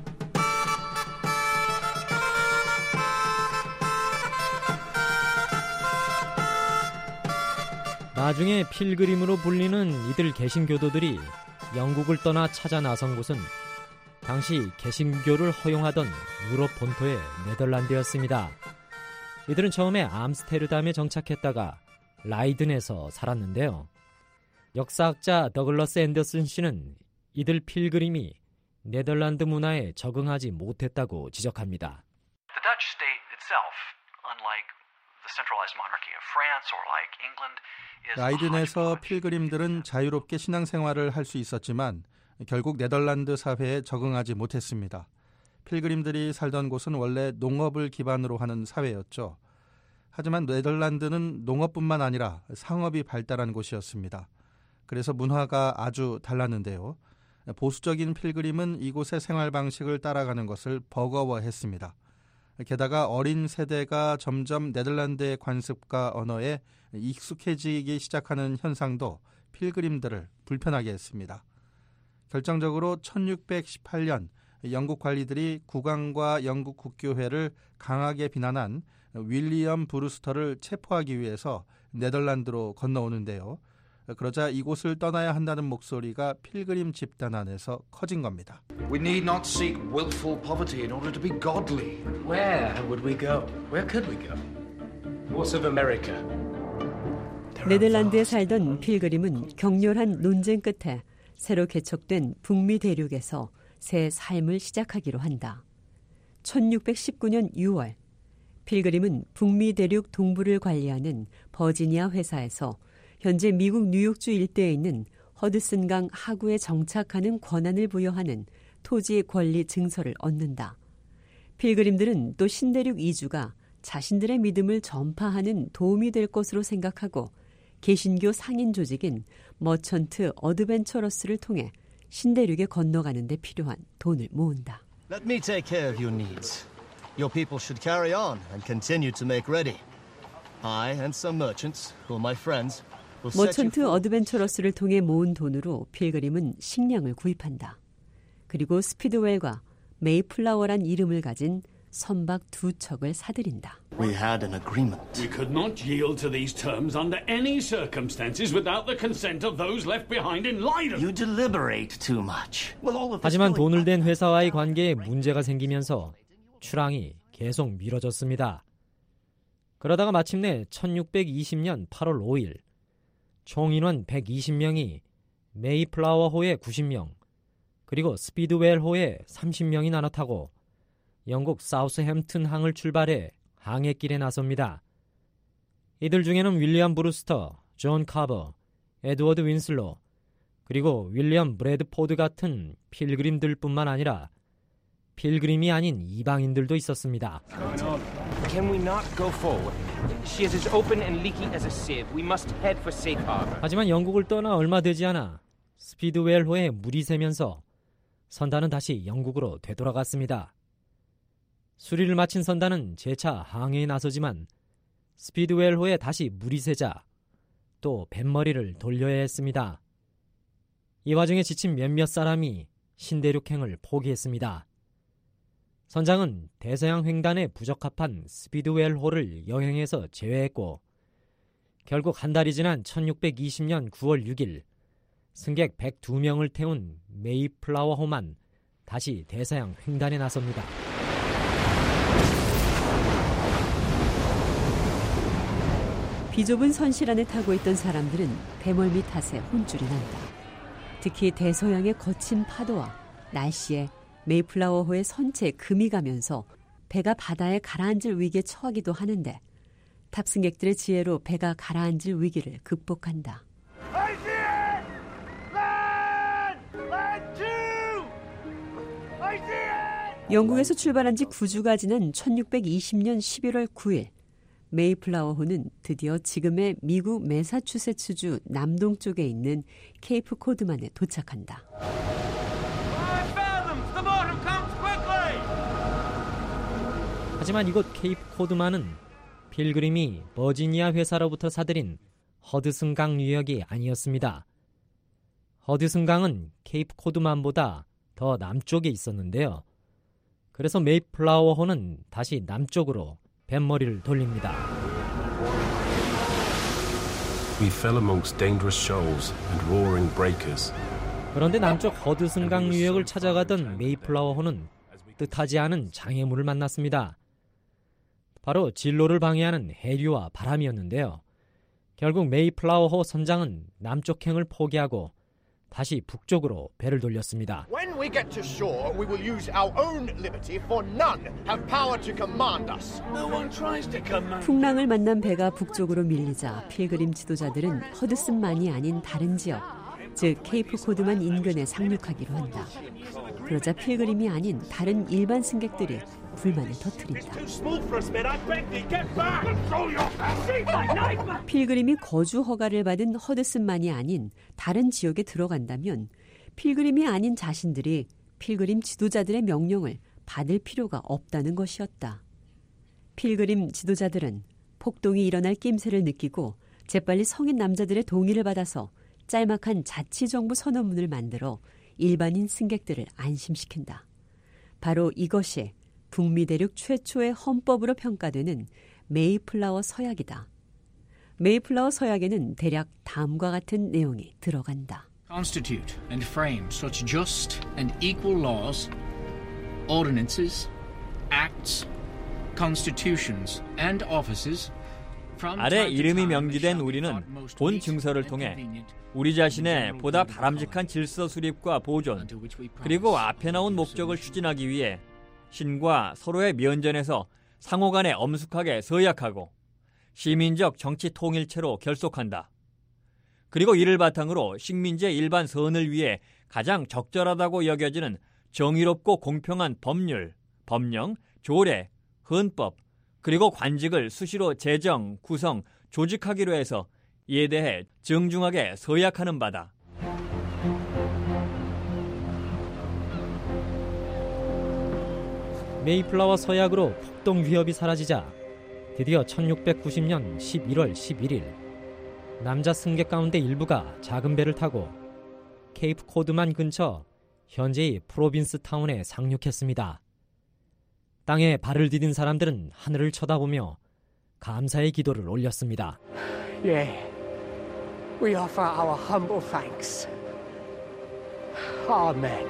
나중에 필그림으로 불리는 이들 개신교도들이 영국을 떠나 찾아 나선 곳은 당시 개신교를 허용하던 유럽 본토의 네덜란드였습니다. 이들은 처음에 암스테르담에 정착했다가 라이든에서 살았는데요. 역사학자 더글러스 앤더슨 씨는 이들 필그림이 네덜란드 문화에 적응하지 못했다고 지적합니다. The Dutch state itself, unlike the centralized monarchy of France or like England, 라이든에서 필그림들은 자유롭게 신앙생활을 할 수 있었지만 결국 네덜란드 사회에 적응하지 못했습니다. 필그림들이 살던 곳은 원래 농업을 기반으로 하는 사회였죠. 하지만 네덜란드는 농업뿐만 아니라 상업이 발달한 곳이었습니다. 그래서 문화가 아주 달랐는데요. 보수적인 필그림은 이곳의 생활 방식을 따라가는 것을 버거워했습니다. 게다가 어린 세대가 점점 네덜란드의 관습과 언어에 익숙해지기 시작하는 현상도 필그림들을 불편하게 했습니다. 결정적으로 1618년 영국 관리들이 국왕과 영국 국교회를 강하게 비난한 윌리엄 브루스터를 체포하기 위해서 네덜란드로 건너오는데요. 그러자 이곳을 떠나야 한다는 목소리가 필그림 집단 안에서 커진 겁니다. We need not seek willful poverty in order to be godly. Where would we go? Where could we go? What of America? 네덜란드에 살던 필그림은 격렬한 논쟁 끝에 새로 개척된 북미 대륙에서 새 삶을 시작하기로 한다. 1619년 6월 필그림은 북미 대륙 동부를 관리하는 버지니아 회사에서 현재 미국 뉴욕주 일대에 있는 허드슨강 하구에 정착하는 권한을 부여하는 토지 권리 증서를 얻는다. 필그림들은 또 신대륙 이주가 자신들의 믿음을 전파하는 도움이 될 것으로 생각하고 개신교 상인 조직인 머천트 어드벤처러스를 통해 신대륙에 건너가는 데 필요한 돈을 모은다. Let me take care of your needs. Your people should carry on and continue to make ready. I and some merchants, who are my friends, 머천트 어드벤처러스를 통해 모은 돈으로 필그림은 식량을 구입한다. 그리고 스피드웰과 메이플라워란 이름을 가진 선박 2척을 사들인다. We had an agreement. We could not yield to these terms under any circumstances without the consent of those left behind in Leiden. You deliberate too much. 하지만 돈을 댄 회사와의 관계에 문제가 생기면서 출항이 계속 미뤄졌습니다. 그러다가 마침내 1620년 8월 5일 총 인원 120명이 메이플라워호에 90명 그리고 스피드웰호에 30명이 나눠 타고 영국 사우스햄튼 항을 출발해 항해길에 나섭니다. 이들 중에는 윌리엄 브루스터, 존 카버, 에드워드 윈슬로 그리고 윌리엄 브래드포드 같은 필그림들뿐만 아니라 필그림이 아닌 이방인들도 있었습니다. Can we not go forward? She is as open and leaky as a sieve. We must head for safe harbor. 하지만 영국을 떠나 얼마 되지 않아 스피드웰호에 물이 새면서 선단은 다시 영국으로 되돌아갔습니다. 수리를 마친 선단은 재차 항해에 나서지만 스피드웰호에 다시 물이 새자 또 뱃머리를 돌려야 했습니다. 이 와중에 지친 몇몇 사람이 신대륙행을 포기했습니다. 선장은 대서양 횡단에 부적합한 스피드웰호를 여행에서 제외했고 결국 한 달이 지난 1620년 9월 6일 승객 102명을 태운 메이플라워호만 다시 대서양 횡단에 나섭니다. 비좁은 선실 안에 타고 있던 사람들은 배멀미 탓에 혼쭐이 난다. 특히 대서양의 거친 파도와 날씨에 메이플라워호의 선체에 금이 가면서 배가 바다에 가라앉을 위기에 처하기도 하는데 탑승객들의 지혜로 배가 가라앉을 위기를 극복한다. 영국에서 출발한 지 9주가 지난 1620년 11월 9일 메이플라워호는 드디어 지금의 미국 매사추세츠주 남동쪽에 있는 케이프 코드만에 도착한다. 하지만 이곳 케이프 코드만은 필그림이 버지니아 회사로부터 사들인 허드슨강 유역이 아니었습니다. 허드슨강은 케이프 코드만보다 더 남쪽에 있었는데요. 그래서 메이플라워호는 다시 남쪽으로 뱃머리를 돌립니다. We fell amongst dangerous shoals and roaring breakers. 그런데 남쪽 허드슨강 유역을 찾아가던 메이플라워호는 뜻하지 않은 장애물을 만났습니다. 바로 진로를 방해하는 해류와 바람이었는데요. 결국 메이플라워호 선장은 남쪽행을 포기하고 다시 북쪽으로 배를 돌렸습니다. When we get to shore, we will use our own liberty, for none have power to command us. No one tries to command. 풍랑을 만난 배가 북쪽으로 밀리자 필그림 지도자들은 허드슨만이 아닌 다른 지역, 즉 케이프 코드만 인근에 상륙하기로 한다. 그러자 필그림이 아닌 다른 일반 승객들이 불만을 터뜨린다. 필그림이 거주 허가를 받은 허드슨만이 아닌 다른 지역에 들어간다면 필그림이 아닌 자신들이 필그림 지도자들의 명령을 받을 필요가 없다는 것이었다. 필그림 지도자들은 폭동이 일어날 낌새를 느끼고 재빨리 성인 남자들의 동의를 받아서 짤막한 자치정부 선언문을 만들어 일반인 승객들을 안심시킨다. 바로 이것이 북미 대륙 최초의 헌법으로 평가되는 메이플라워 서약이다. 메이플라워 서약에는 대략 다음과 같은 내용이 들어간다. Constitute and frame such just and equal laws, ordinances, acts, constitutions and offices 아래 이름이 명기된 우리는 본 증서를 통해 우리 자신의 보다 바람직한 질서 수립과 보존, 그리고 앞에 나온 목적을 추진하기 위해 신과 서로의 면전에서 상호 간에 엄숙하게 서약하고 시민적 정치 통일체로 결속한다. 그리고 이를 바탕으로 식민지의 일반 선을 위해 가장 적절하다고 여겨지는 정의롭고 공평한 법률, 법령, 조례, 헌법, 그리고 관직을 수시로 제정, 구성, 조직하기로 해서 이에 대해 정중하게 서약하는 바다. 메이플라워 서약으로 폭동 위협이 사라지자 드디어 1690년 11월 11일 남자 승객 가운데 일부가 작은 배를 타고 케이프 코드만 근처 현재의 프로빈스 타운에 상륙했습니다. 땅에 발을 디딘 사람들은 하늘을 쳐다보며 감사의 기도를 올렸습니다. Yeah, we offer our humble thanks. Amen.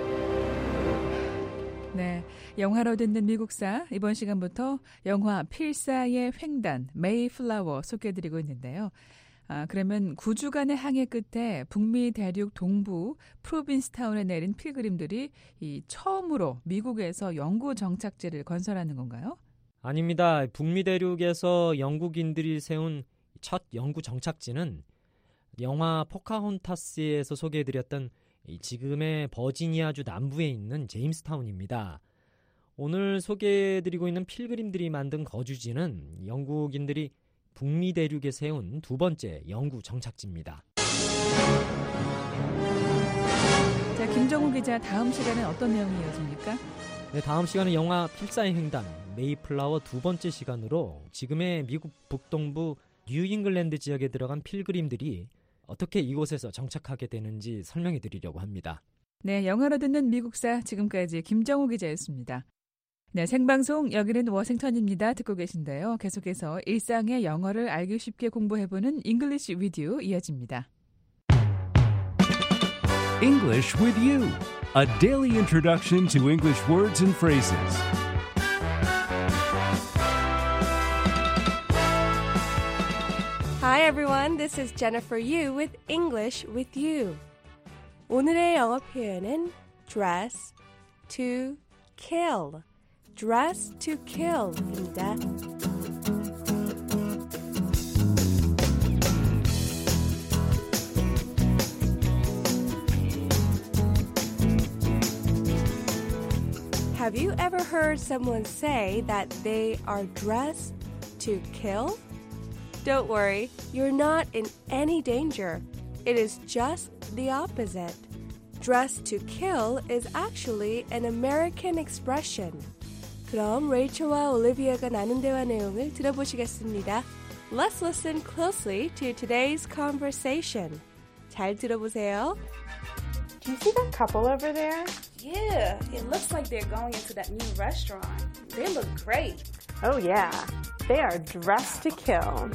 네, 영화로 듣는 미국사 이번 시간부터 영화 필사의 횡단 메이플라워 소개해드리고 있는데요. 그러면 9주간의 항해 끝에 북미 대륙 동부 프로빈스타운에 내린 필그림들이 처음으로 미국에서 영구 정착지를 건설하는 건가요? 아닙니다. 북미 대륙에서 영국인들이 세운 첫 영구 정착지는 영화 포카혼타스에서 소개해드렸던 지금의 버지니아주 남부에 있는 제임스타운입니다. 오늘 소개해드리고 있는 필그림들이 만든 거주지는 영국인들이 북미 대륙에 세운 두 번째 영구 정착지입니다. 자, 김정우 기자, 다음 시간은 어떤 내용이 이어집니까? 네, 다음 시간은 영화 필사의 횡단 메이플라워 두 번째 시간으로 지금의 미국 북동부 뉴잉글랜드 지역에 들어간 필그림들이 어떻게 이곳에서 정착하게 되는지 설명해 드리려고 합니다. 네, 영화로 듣는 미국사 지금까지 김정우 기자였습니다. 네, 생방송 여기는 워싱턴입니다. 듣고 계신데요. 계속해서 일상의 영어를 알기 쉽게 공부해보는 잉글리시 위디오 이어집니다. English with You, a daily introduction to English words and phrases. Hi everyone, this is Jennifer Yu with English with You. 오늘의 영어 표현은 dress to kill. dress to kill입니다. Have you ever heard someone say that they are dressed to kill? Don't worry, you're not in any danger. It is just the opposite. Dress to kill is actually an American expression. 그럼 레이첼과 올리비아가 나눈 대화 내용을 들어보시겠습니다. Let's listen closely to today's conversation. 잘 들어보세요. Do you see that couple over there? Yeah, it looks like they're going into that new restaurant. They look great. Oh yeah, they are dressed to kill.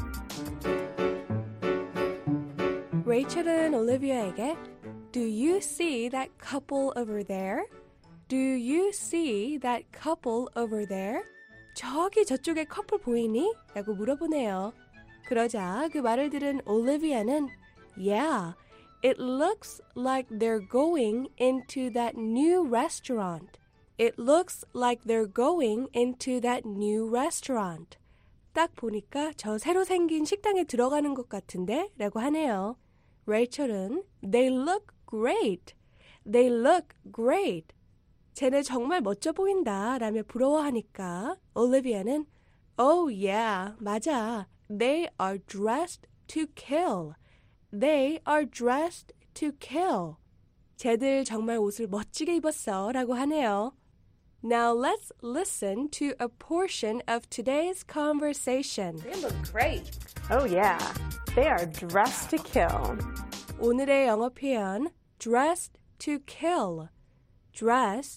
레이첼은 올리비아에게 Do you see that couple over there? Do you see that couple over there? 저기 저쪽에 커플 보이니? 라고 물어보네요. 그러자 그 말을 들은 올리비아는 Yeah, it looks like they're going into that new restaurant. It looks like they're going into that new restaurant. 딱 보니까 저 새로 생긴 식당에 들어가는 것 같은데? 라고 하네요. 레이첼은 They look great. They look great. 쟤네 정말 멋져 보인다 라며 부러워하니까 올리비아는 Oh yeah, 맞아. They are dressed to kill. They are dressed to kill. 쟤들 정말 옷을 멋지게 입었어 라고 하네요. Now let's listen to a portion of today's conversation. They look great. Oh yeah, they are dressed to kill. 오늘의 영어 표현 dressed to kill. dressed,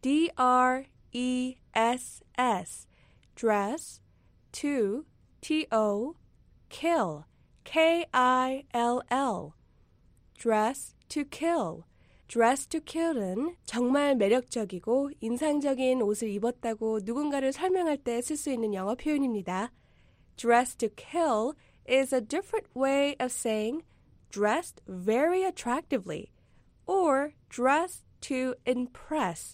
D-R-E-S-S, dress, to, T-O, kill, K-I-L-L, dress to kill. dress to kill은 정말 매력적이고 인상적인 옷을 입었다고 누군가를 설명할 때 쓸 수 있는 영어 표현입니다. dress to kill is a different way of saying dressed very attractively or dressed to impress.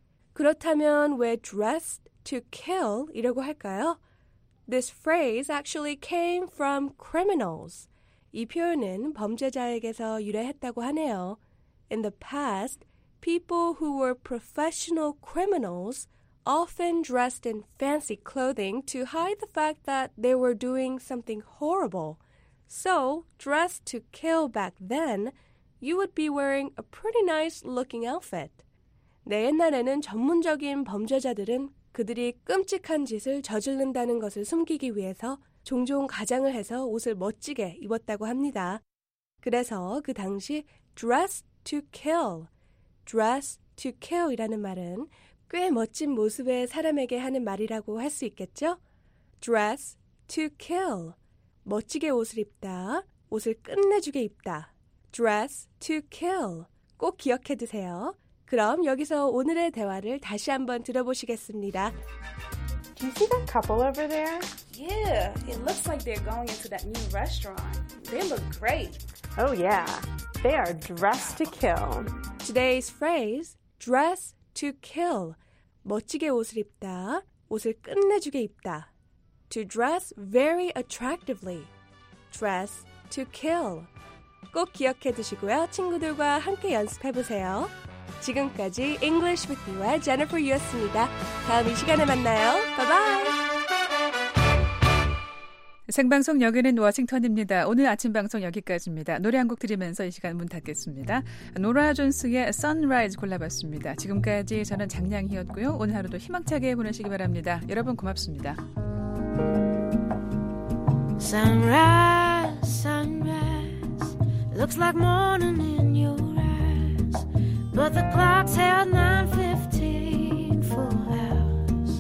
그렇다면 왜 dressed to kill 이라고 할까요? This phrase actually came from criminals. 이 표현은 범죄자에게서 유래했다고 하네요. In the past, people who were professional criminals often dressed in fancy clothing to hide the fact that they were doing something horrible. So, dressed to kill back then, you would be wearing a pretty nice looking outfit. 네, 옛날에는 전문적인 범죄자들은 그들이 끔찍한 짓을 저지른다는 것을 숨기기 위해서 종종 가장을 해서 옷을 멋지게 입었다고 합니다. 그래서 그 당시 dress to kill, dress to kill 이라는 말은 꽤 멋진 모습의 사람에게 하는 말이라고 할 수 있겠죠? dress to kill, 멋지게 옷을 입다, 옷을 끝내주게 입다. dress to kill, 꼭 기억해 두세요. 그럼 여기서 오늘의 대화를 다시 한번 들어보시겠습니다. Do you see that couple over there? Yeah, it looks like they're going into that new restaurant. They look great. Oh yeah, they are dressed to kill. Today's phrase, dress to kill. 멋지게 옷을 입다, 옷을 끝내주게 입다. To dress very attractively. Dress to kill. 꼭 기억해 두시고요. 친구들과 함께 연습해 보세요. 지금까지 English with You와 Jennifer Yu였습니다. 다음 이 시간에 만나요. 바이바이. 생방송 여기는 워싱턴입니다. 오늘 아침 방송 여기까지입니다. 노래 한 곡 들으면서 이 시간 문 닫겠습니다. 노라 존스의 Sunrise 골라봤습니다. 지금까지 저는 장량희였고요. 오늘 하루도 희망차게 보내시기 바랍니다. 여러분 고맙습니다. Sunrise, sunrise, looks like morning in your eyes, but the clock's held 9:15 full hours.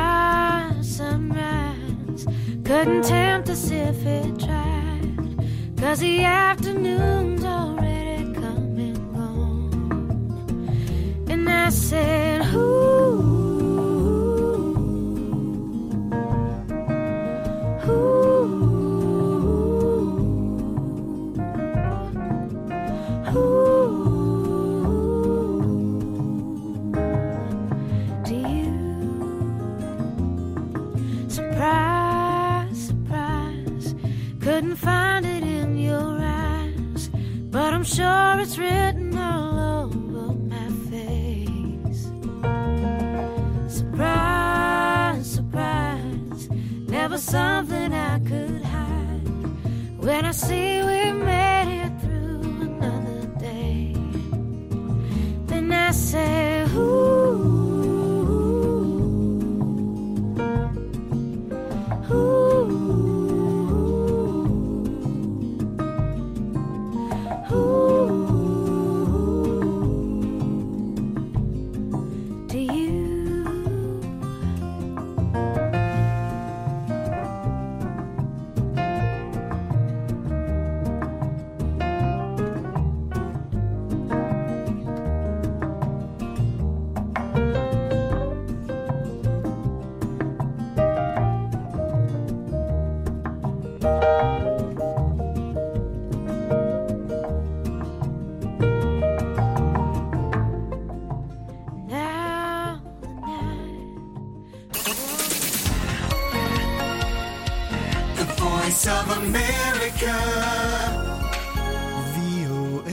Sunrise, sunrise, couldn't tempt us if it tried, 'cause the afternoon's already come and gone. And I said, ooh, ooh, ooh. Do you? Surprise, surprise, couldn't find it in your eyes, but I'm sure it's written all over my face. Surprise, surprise, never something I could hide. When I see we made it through another day, then I say, ooh, Voice of America, VOA.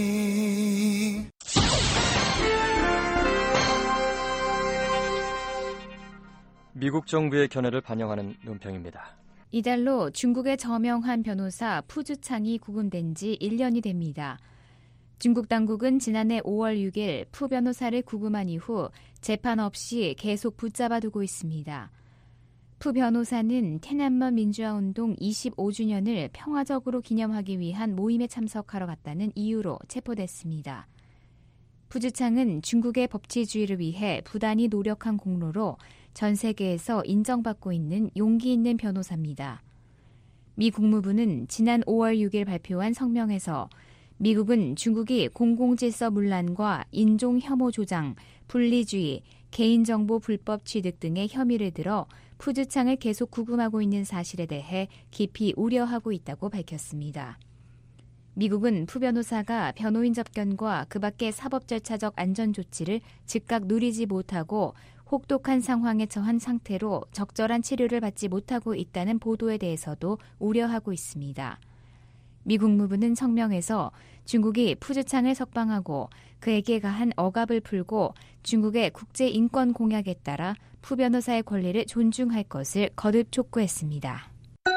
미국 정부의 견해를 반영하는 논평입니다. 이달로 중국의 저명한 변호사 푸즈창이 구금된 지 1년이 됩니다. 중국 당국은 지난해 5월 6일 푸 변호사를 구금한 이후 재판 없이 계속 붙잡아두고 있습니다. 푸 변호사는天安문 민주화운동 25주년을 평화적으로 기념하기 위한 모임에 참석하러 갔다는 이유로 체포됐습니다. 푸즈창은 중국의 법치주의를 위해 부단히 노력한 공로로 전 세계에서 인정받고 있는 용기 있는 변호사입니다. 미 국무부는 지난 5월 6일 발표한 성명에서 미국은 중국이 공공질서 문란과 인종 혐오 조장, 분리주의, 개인정보 불법 취득 등의 혐의를 들어 푸즈창을 계속 구금하고 있는 사실에 대해 깊이 우려하고 있다고 밝혔습니다. 미국은 푸 변호사가 변호인 접견과 그 밖의 사법 절차적 안전 조치를 즉각 누리지 못하고 혹독한 상황에 처한 상태로 적절한 치료를 받지 못하고 있다는 보도에 대해서도 우려하고 있습니다. 미 국무부는 성명에서 중국이 푸즈창을 석방하고 그에게 가한 억압을 풀고 중국의 국제인권 공약에 따라 푸 변호사의 권리를 존중할 것을 거듭 촉구했습니다.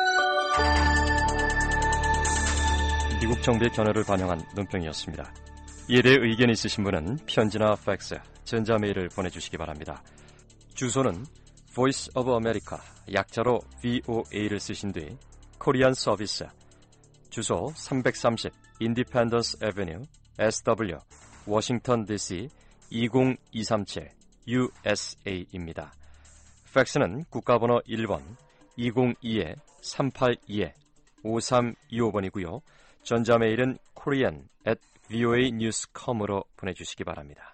미국 정부의 견해를 반영한 논평이었습니다. 이에 대해 의견이 있으신 분은 편지나 팩스, 전자메일을 보내주시기 바랍니다. 주소는 Voice of America, 약자로 VOA를 쓰신 뒤 코리안 서비스, 주소 330 Independence Avenue, SW, 워싱턴 DC 20237 USA입니다. 팩스는 국가번호 1번 202-382-5325번이고요. 전자메일은 korean@voanews.com으로 보내주시기 바랍니다.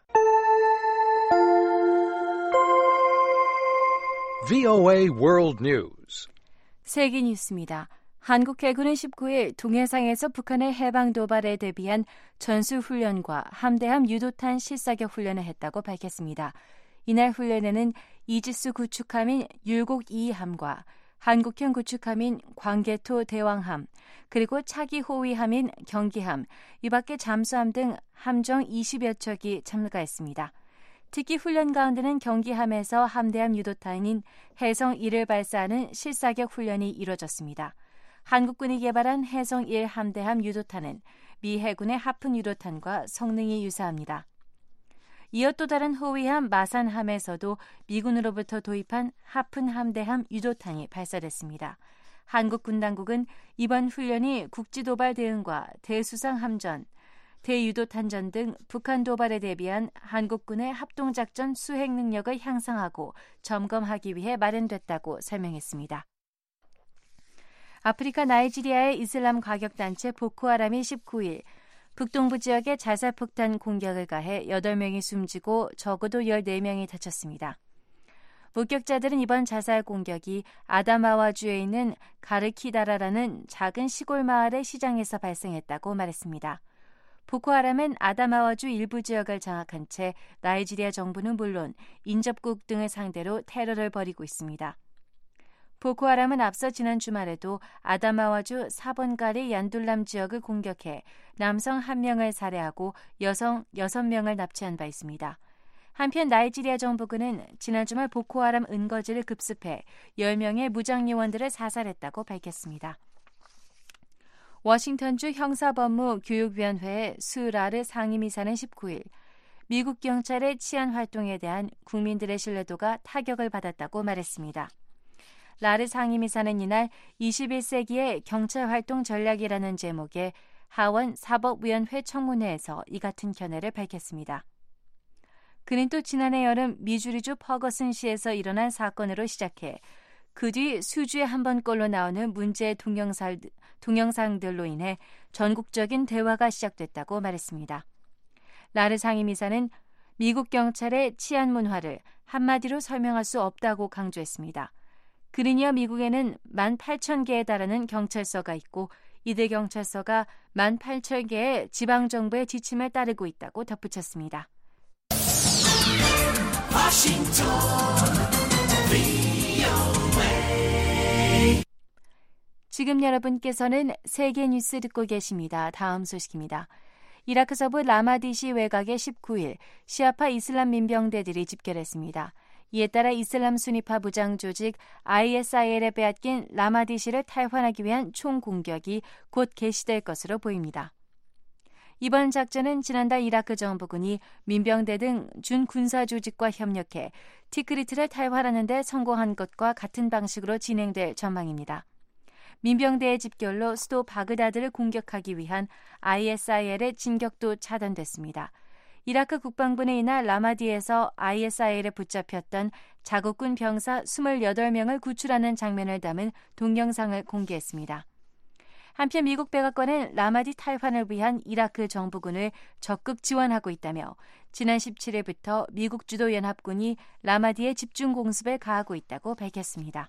VOA World News. 세계 뉴스입니다. 한국 해군은 19일 동해상에서 북한의 해방 도발에 대비한 전술훈련과 함대함 유도탄 실사격 훈련을 했다고 밝혔습니다. 이날 훈련에는 이지스 구축함인 율곡 2함과 한국형 구축함인 광개토 대왕함, 그리고 차기 호위함인 경기함, 이 밖에 잠수함 등 함정 20여 척이 참가했습니다. 특히 훈련 가운데는 경기함에서 함대함 유도탄인 해성1을 발사하는 실사격 훈련이 이뤄졌습니다. 한국군이 개발한 해성1 함대함 유도탄은 미 해군의 하픈 유도탄과 성능이 유사합니다. 이어 또 다른 호위함 마산함에서도 미군으로부터 도입한 하픈 함대함 유도탄이 발사됐습니다. 한국군 당국은 이번 훈련이 국지도발 대응과 대수상 함전, 대유도탄전 등 북한 도발에 대비한 한국군의 합동작전 수행 능력을 향상하고 점검하기 위해 마련됐다고 설명했습니다. 아프리카 나이지리아의 이슬람 과격단체 보코하람이 19일 북동부 지역에 자살폭탄 공격을 가해 8명이 숨지고 적어도 14명이 다쳤습니다. 목격자들은 이번 자살 공격이 아다마와주에 있는 가르키다라라는 작은 시골 마을의 시장에서 발생했다고 말했습니다. 보코하람은 아다마와주 일부 지역을 장악한 채 나이지리아 정부는 물론 인접국 등을 상대로 테러를 벌이고 있습니다. 보코하람은 앞서 지난 주말에도 아다마와주 4번가리 얀둘람 지역을 공격해 남성 1명을 살해하고 여성 6명을 납치한 바 있습니다. 한편 나이지리아 정부군은 지난 주말 보코하람 은거지를 급습해 10명의 무장요원들을 사살했다고 밝혔습니다. 워싱턴주 형사법무 교육위원회의 수라르 상임이사는 19일 미국 경찰의 치안 활동에 대한 국민들의 신뢰도가 타격을 받았다고 말했습니다. 라르 상임이사는 이날 21세기의 경찰활동 전략이라는 제목의 하원 사법위원회 청문회에서 이 같은 견해를 밝혔습니다. 그는 또 지난해 여름 미주리주 퍼거슨시에서 일어난 사건으로 시작해 그 뒤 수주에 한 번꼴로 나오는 문제의 동영상들로 인해 전국적인 대화가 시작됐다고 말했습니다. 라르 상임이사는 미국 경찰의 치안 문화를 한마디로 설명할 수 없다고 강조했습니다. 그러니까 미국에는 18,000개에 달하는 경찰서가 있고 이들 경찰서가 18,000개의 지방정부의 지침을 따르고 있다고 덧붙였습니다. 지금 여러분께서는 세계 뉴스 듣고 계십니다. 다음 소식입니다. 이라크 서부 라마디시 외곽에 19일 시아파 이슬람 민병대들이 집결했습니다. 이에 따라 이슬람 순위파 무장 조직 ISIL에 빼앗긴 라마디시를 탈환하기 위한 총공격이 곧 개시될 것으로 보입니다. 이번 작전은 지난달 이라크 정부군이 민병대 등 준군사 조직과 협력해 티크리트를 탈환하는 데 성공한 것과 같은 방식으로 진행될 전망입니다. 민병대의 집결로 수도 바그다드를 공격하기 위한 ISIL의 진격도 차단됐습니다. 이라크 국방부는 이날 라마디에서 ISIL에 붙잡혔던 자국군 병사 28명을 구출하는 장면을 담은 동영상을 공개했습니다. 한편 미국 백악관은 라마디 탈환을 위한 이라크 정부군을 적극 지원하고 있다며 지난 17일부터 미국 주도 연합군이 라마디에 집중 공습을 가하고 있다고 밝혔습니다.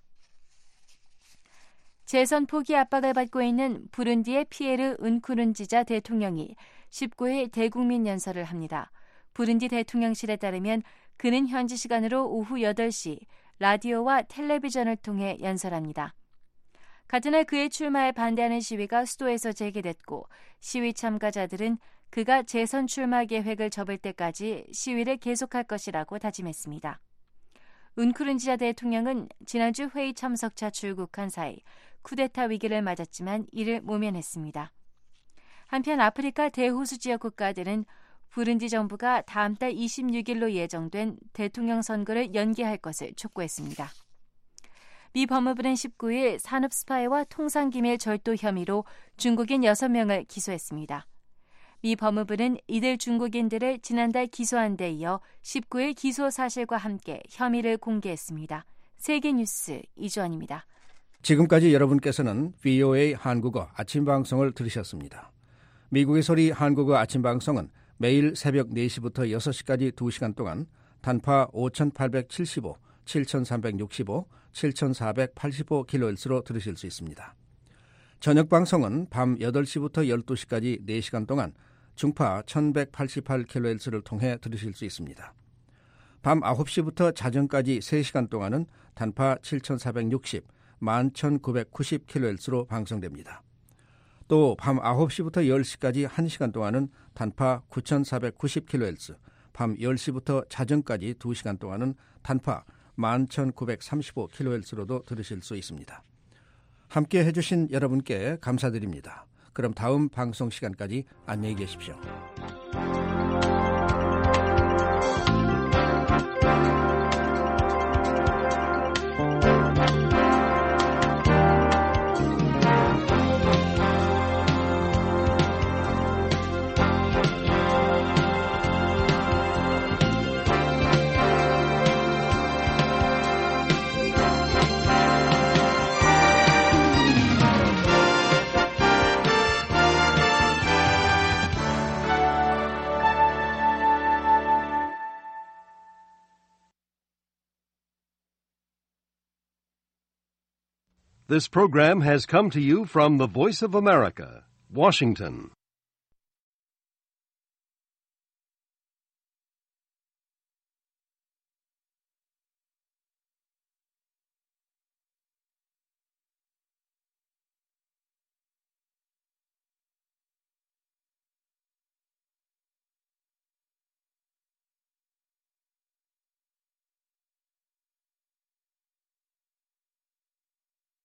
재선 포기 압박을 받고 있는 부룬디의 피에르 은쿠른지자 대통령이 19일 대국민 연설을 합니다. 부룬디 대통령실에 따르면 그는 현지 시간으로 오후 8시 라디오와 텔레비전을 통해 연설합니다. 같은 날 그의 출마에 반대하는 시위가 수도에서 재개됐고 시위 참가자들은 그가 재선 출마 계획을 접을 때까지 시위를 계속할 것이라고 다짐했습니다. 은쿠른지자 대통령은 지난주 회의 참석차 출국한 사이 쿠데타 위기를 맞았지만 이를 모면했습니다. 한편 아프리카 대호수 지역 국가들은 부룬디 정부가 다음 달 26일로 예정된 대통령 선거를 연기할 것을 촉구했습니다. 미 법무부는 19일 산업 스파이와 통상기밀 절도 혐의로 중국인 6명을 기소했습니다. 미 법무부는 이들 중국인들을 지난달 기소한 데 이어 19일 기소 사실과 함께 혐의를 공개했습니다. 세계뉴스 이주환입니다. 지금까지 여러분께서는 VOA 한국어 아침 방송을 들으셨습니다. 미국의 소리 한국어 아침 방송은 매일 새벽 4시부터 6시까지 2시간 동안 단파 5875, 7365, 7485kHz로 들으실 수 있습니다. 저녁 방송은 밤 8시부터 12시까지 4시간 동안 중파 1188kHz를 통해 들으실 수 있습니다. 밤 9시부터 자정까지 3시간 동안은 단파 7460, 11990kHz로 방송됩니다. 또 밤 9시부터 10시까지 1시간 동안은 단파 9490kHz, 밤 10시부터 자정까지 2시간 동안은 단파 11935kHz로도 들으실 수 있습니다. 함께 해주신 여러분께 감사드립니다. 그럼 다음 방송 시간까지 안녕히 계십시오. This program has come to you from the Voice of America, Washington.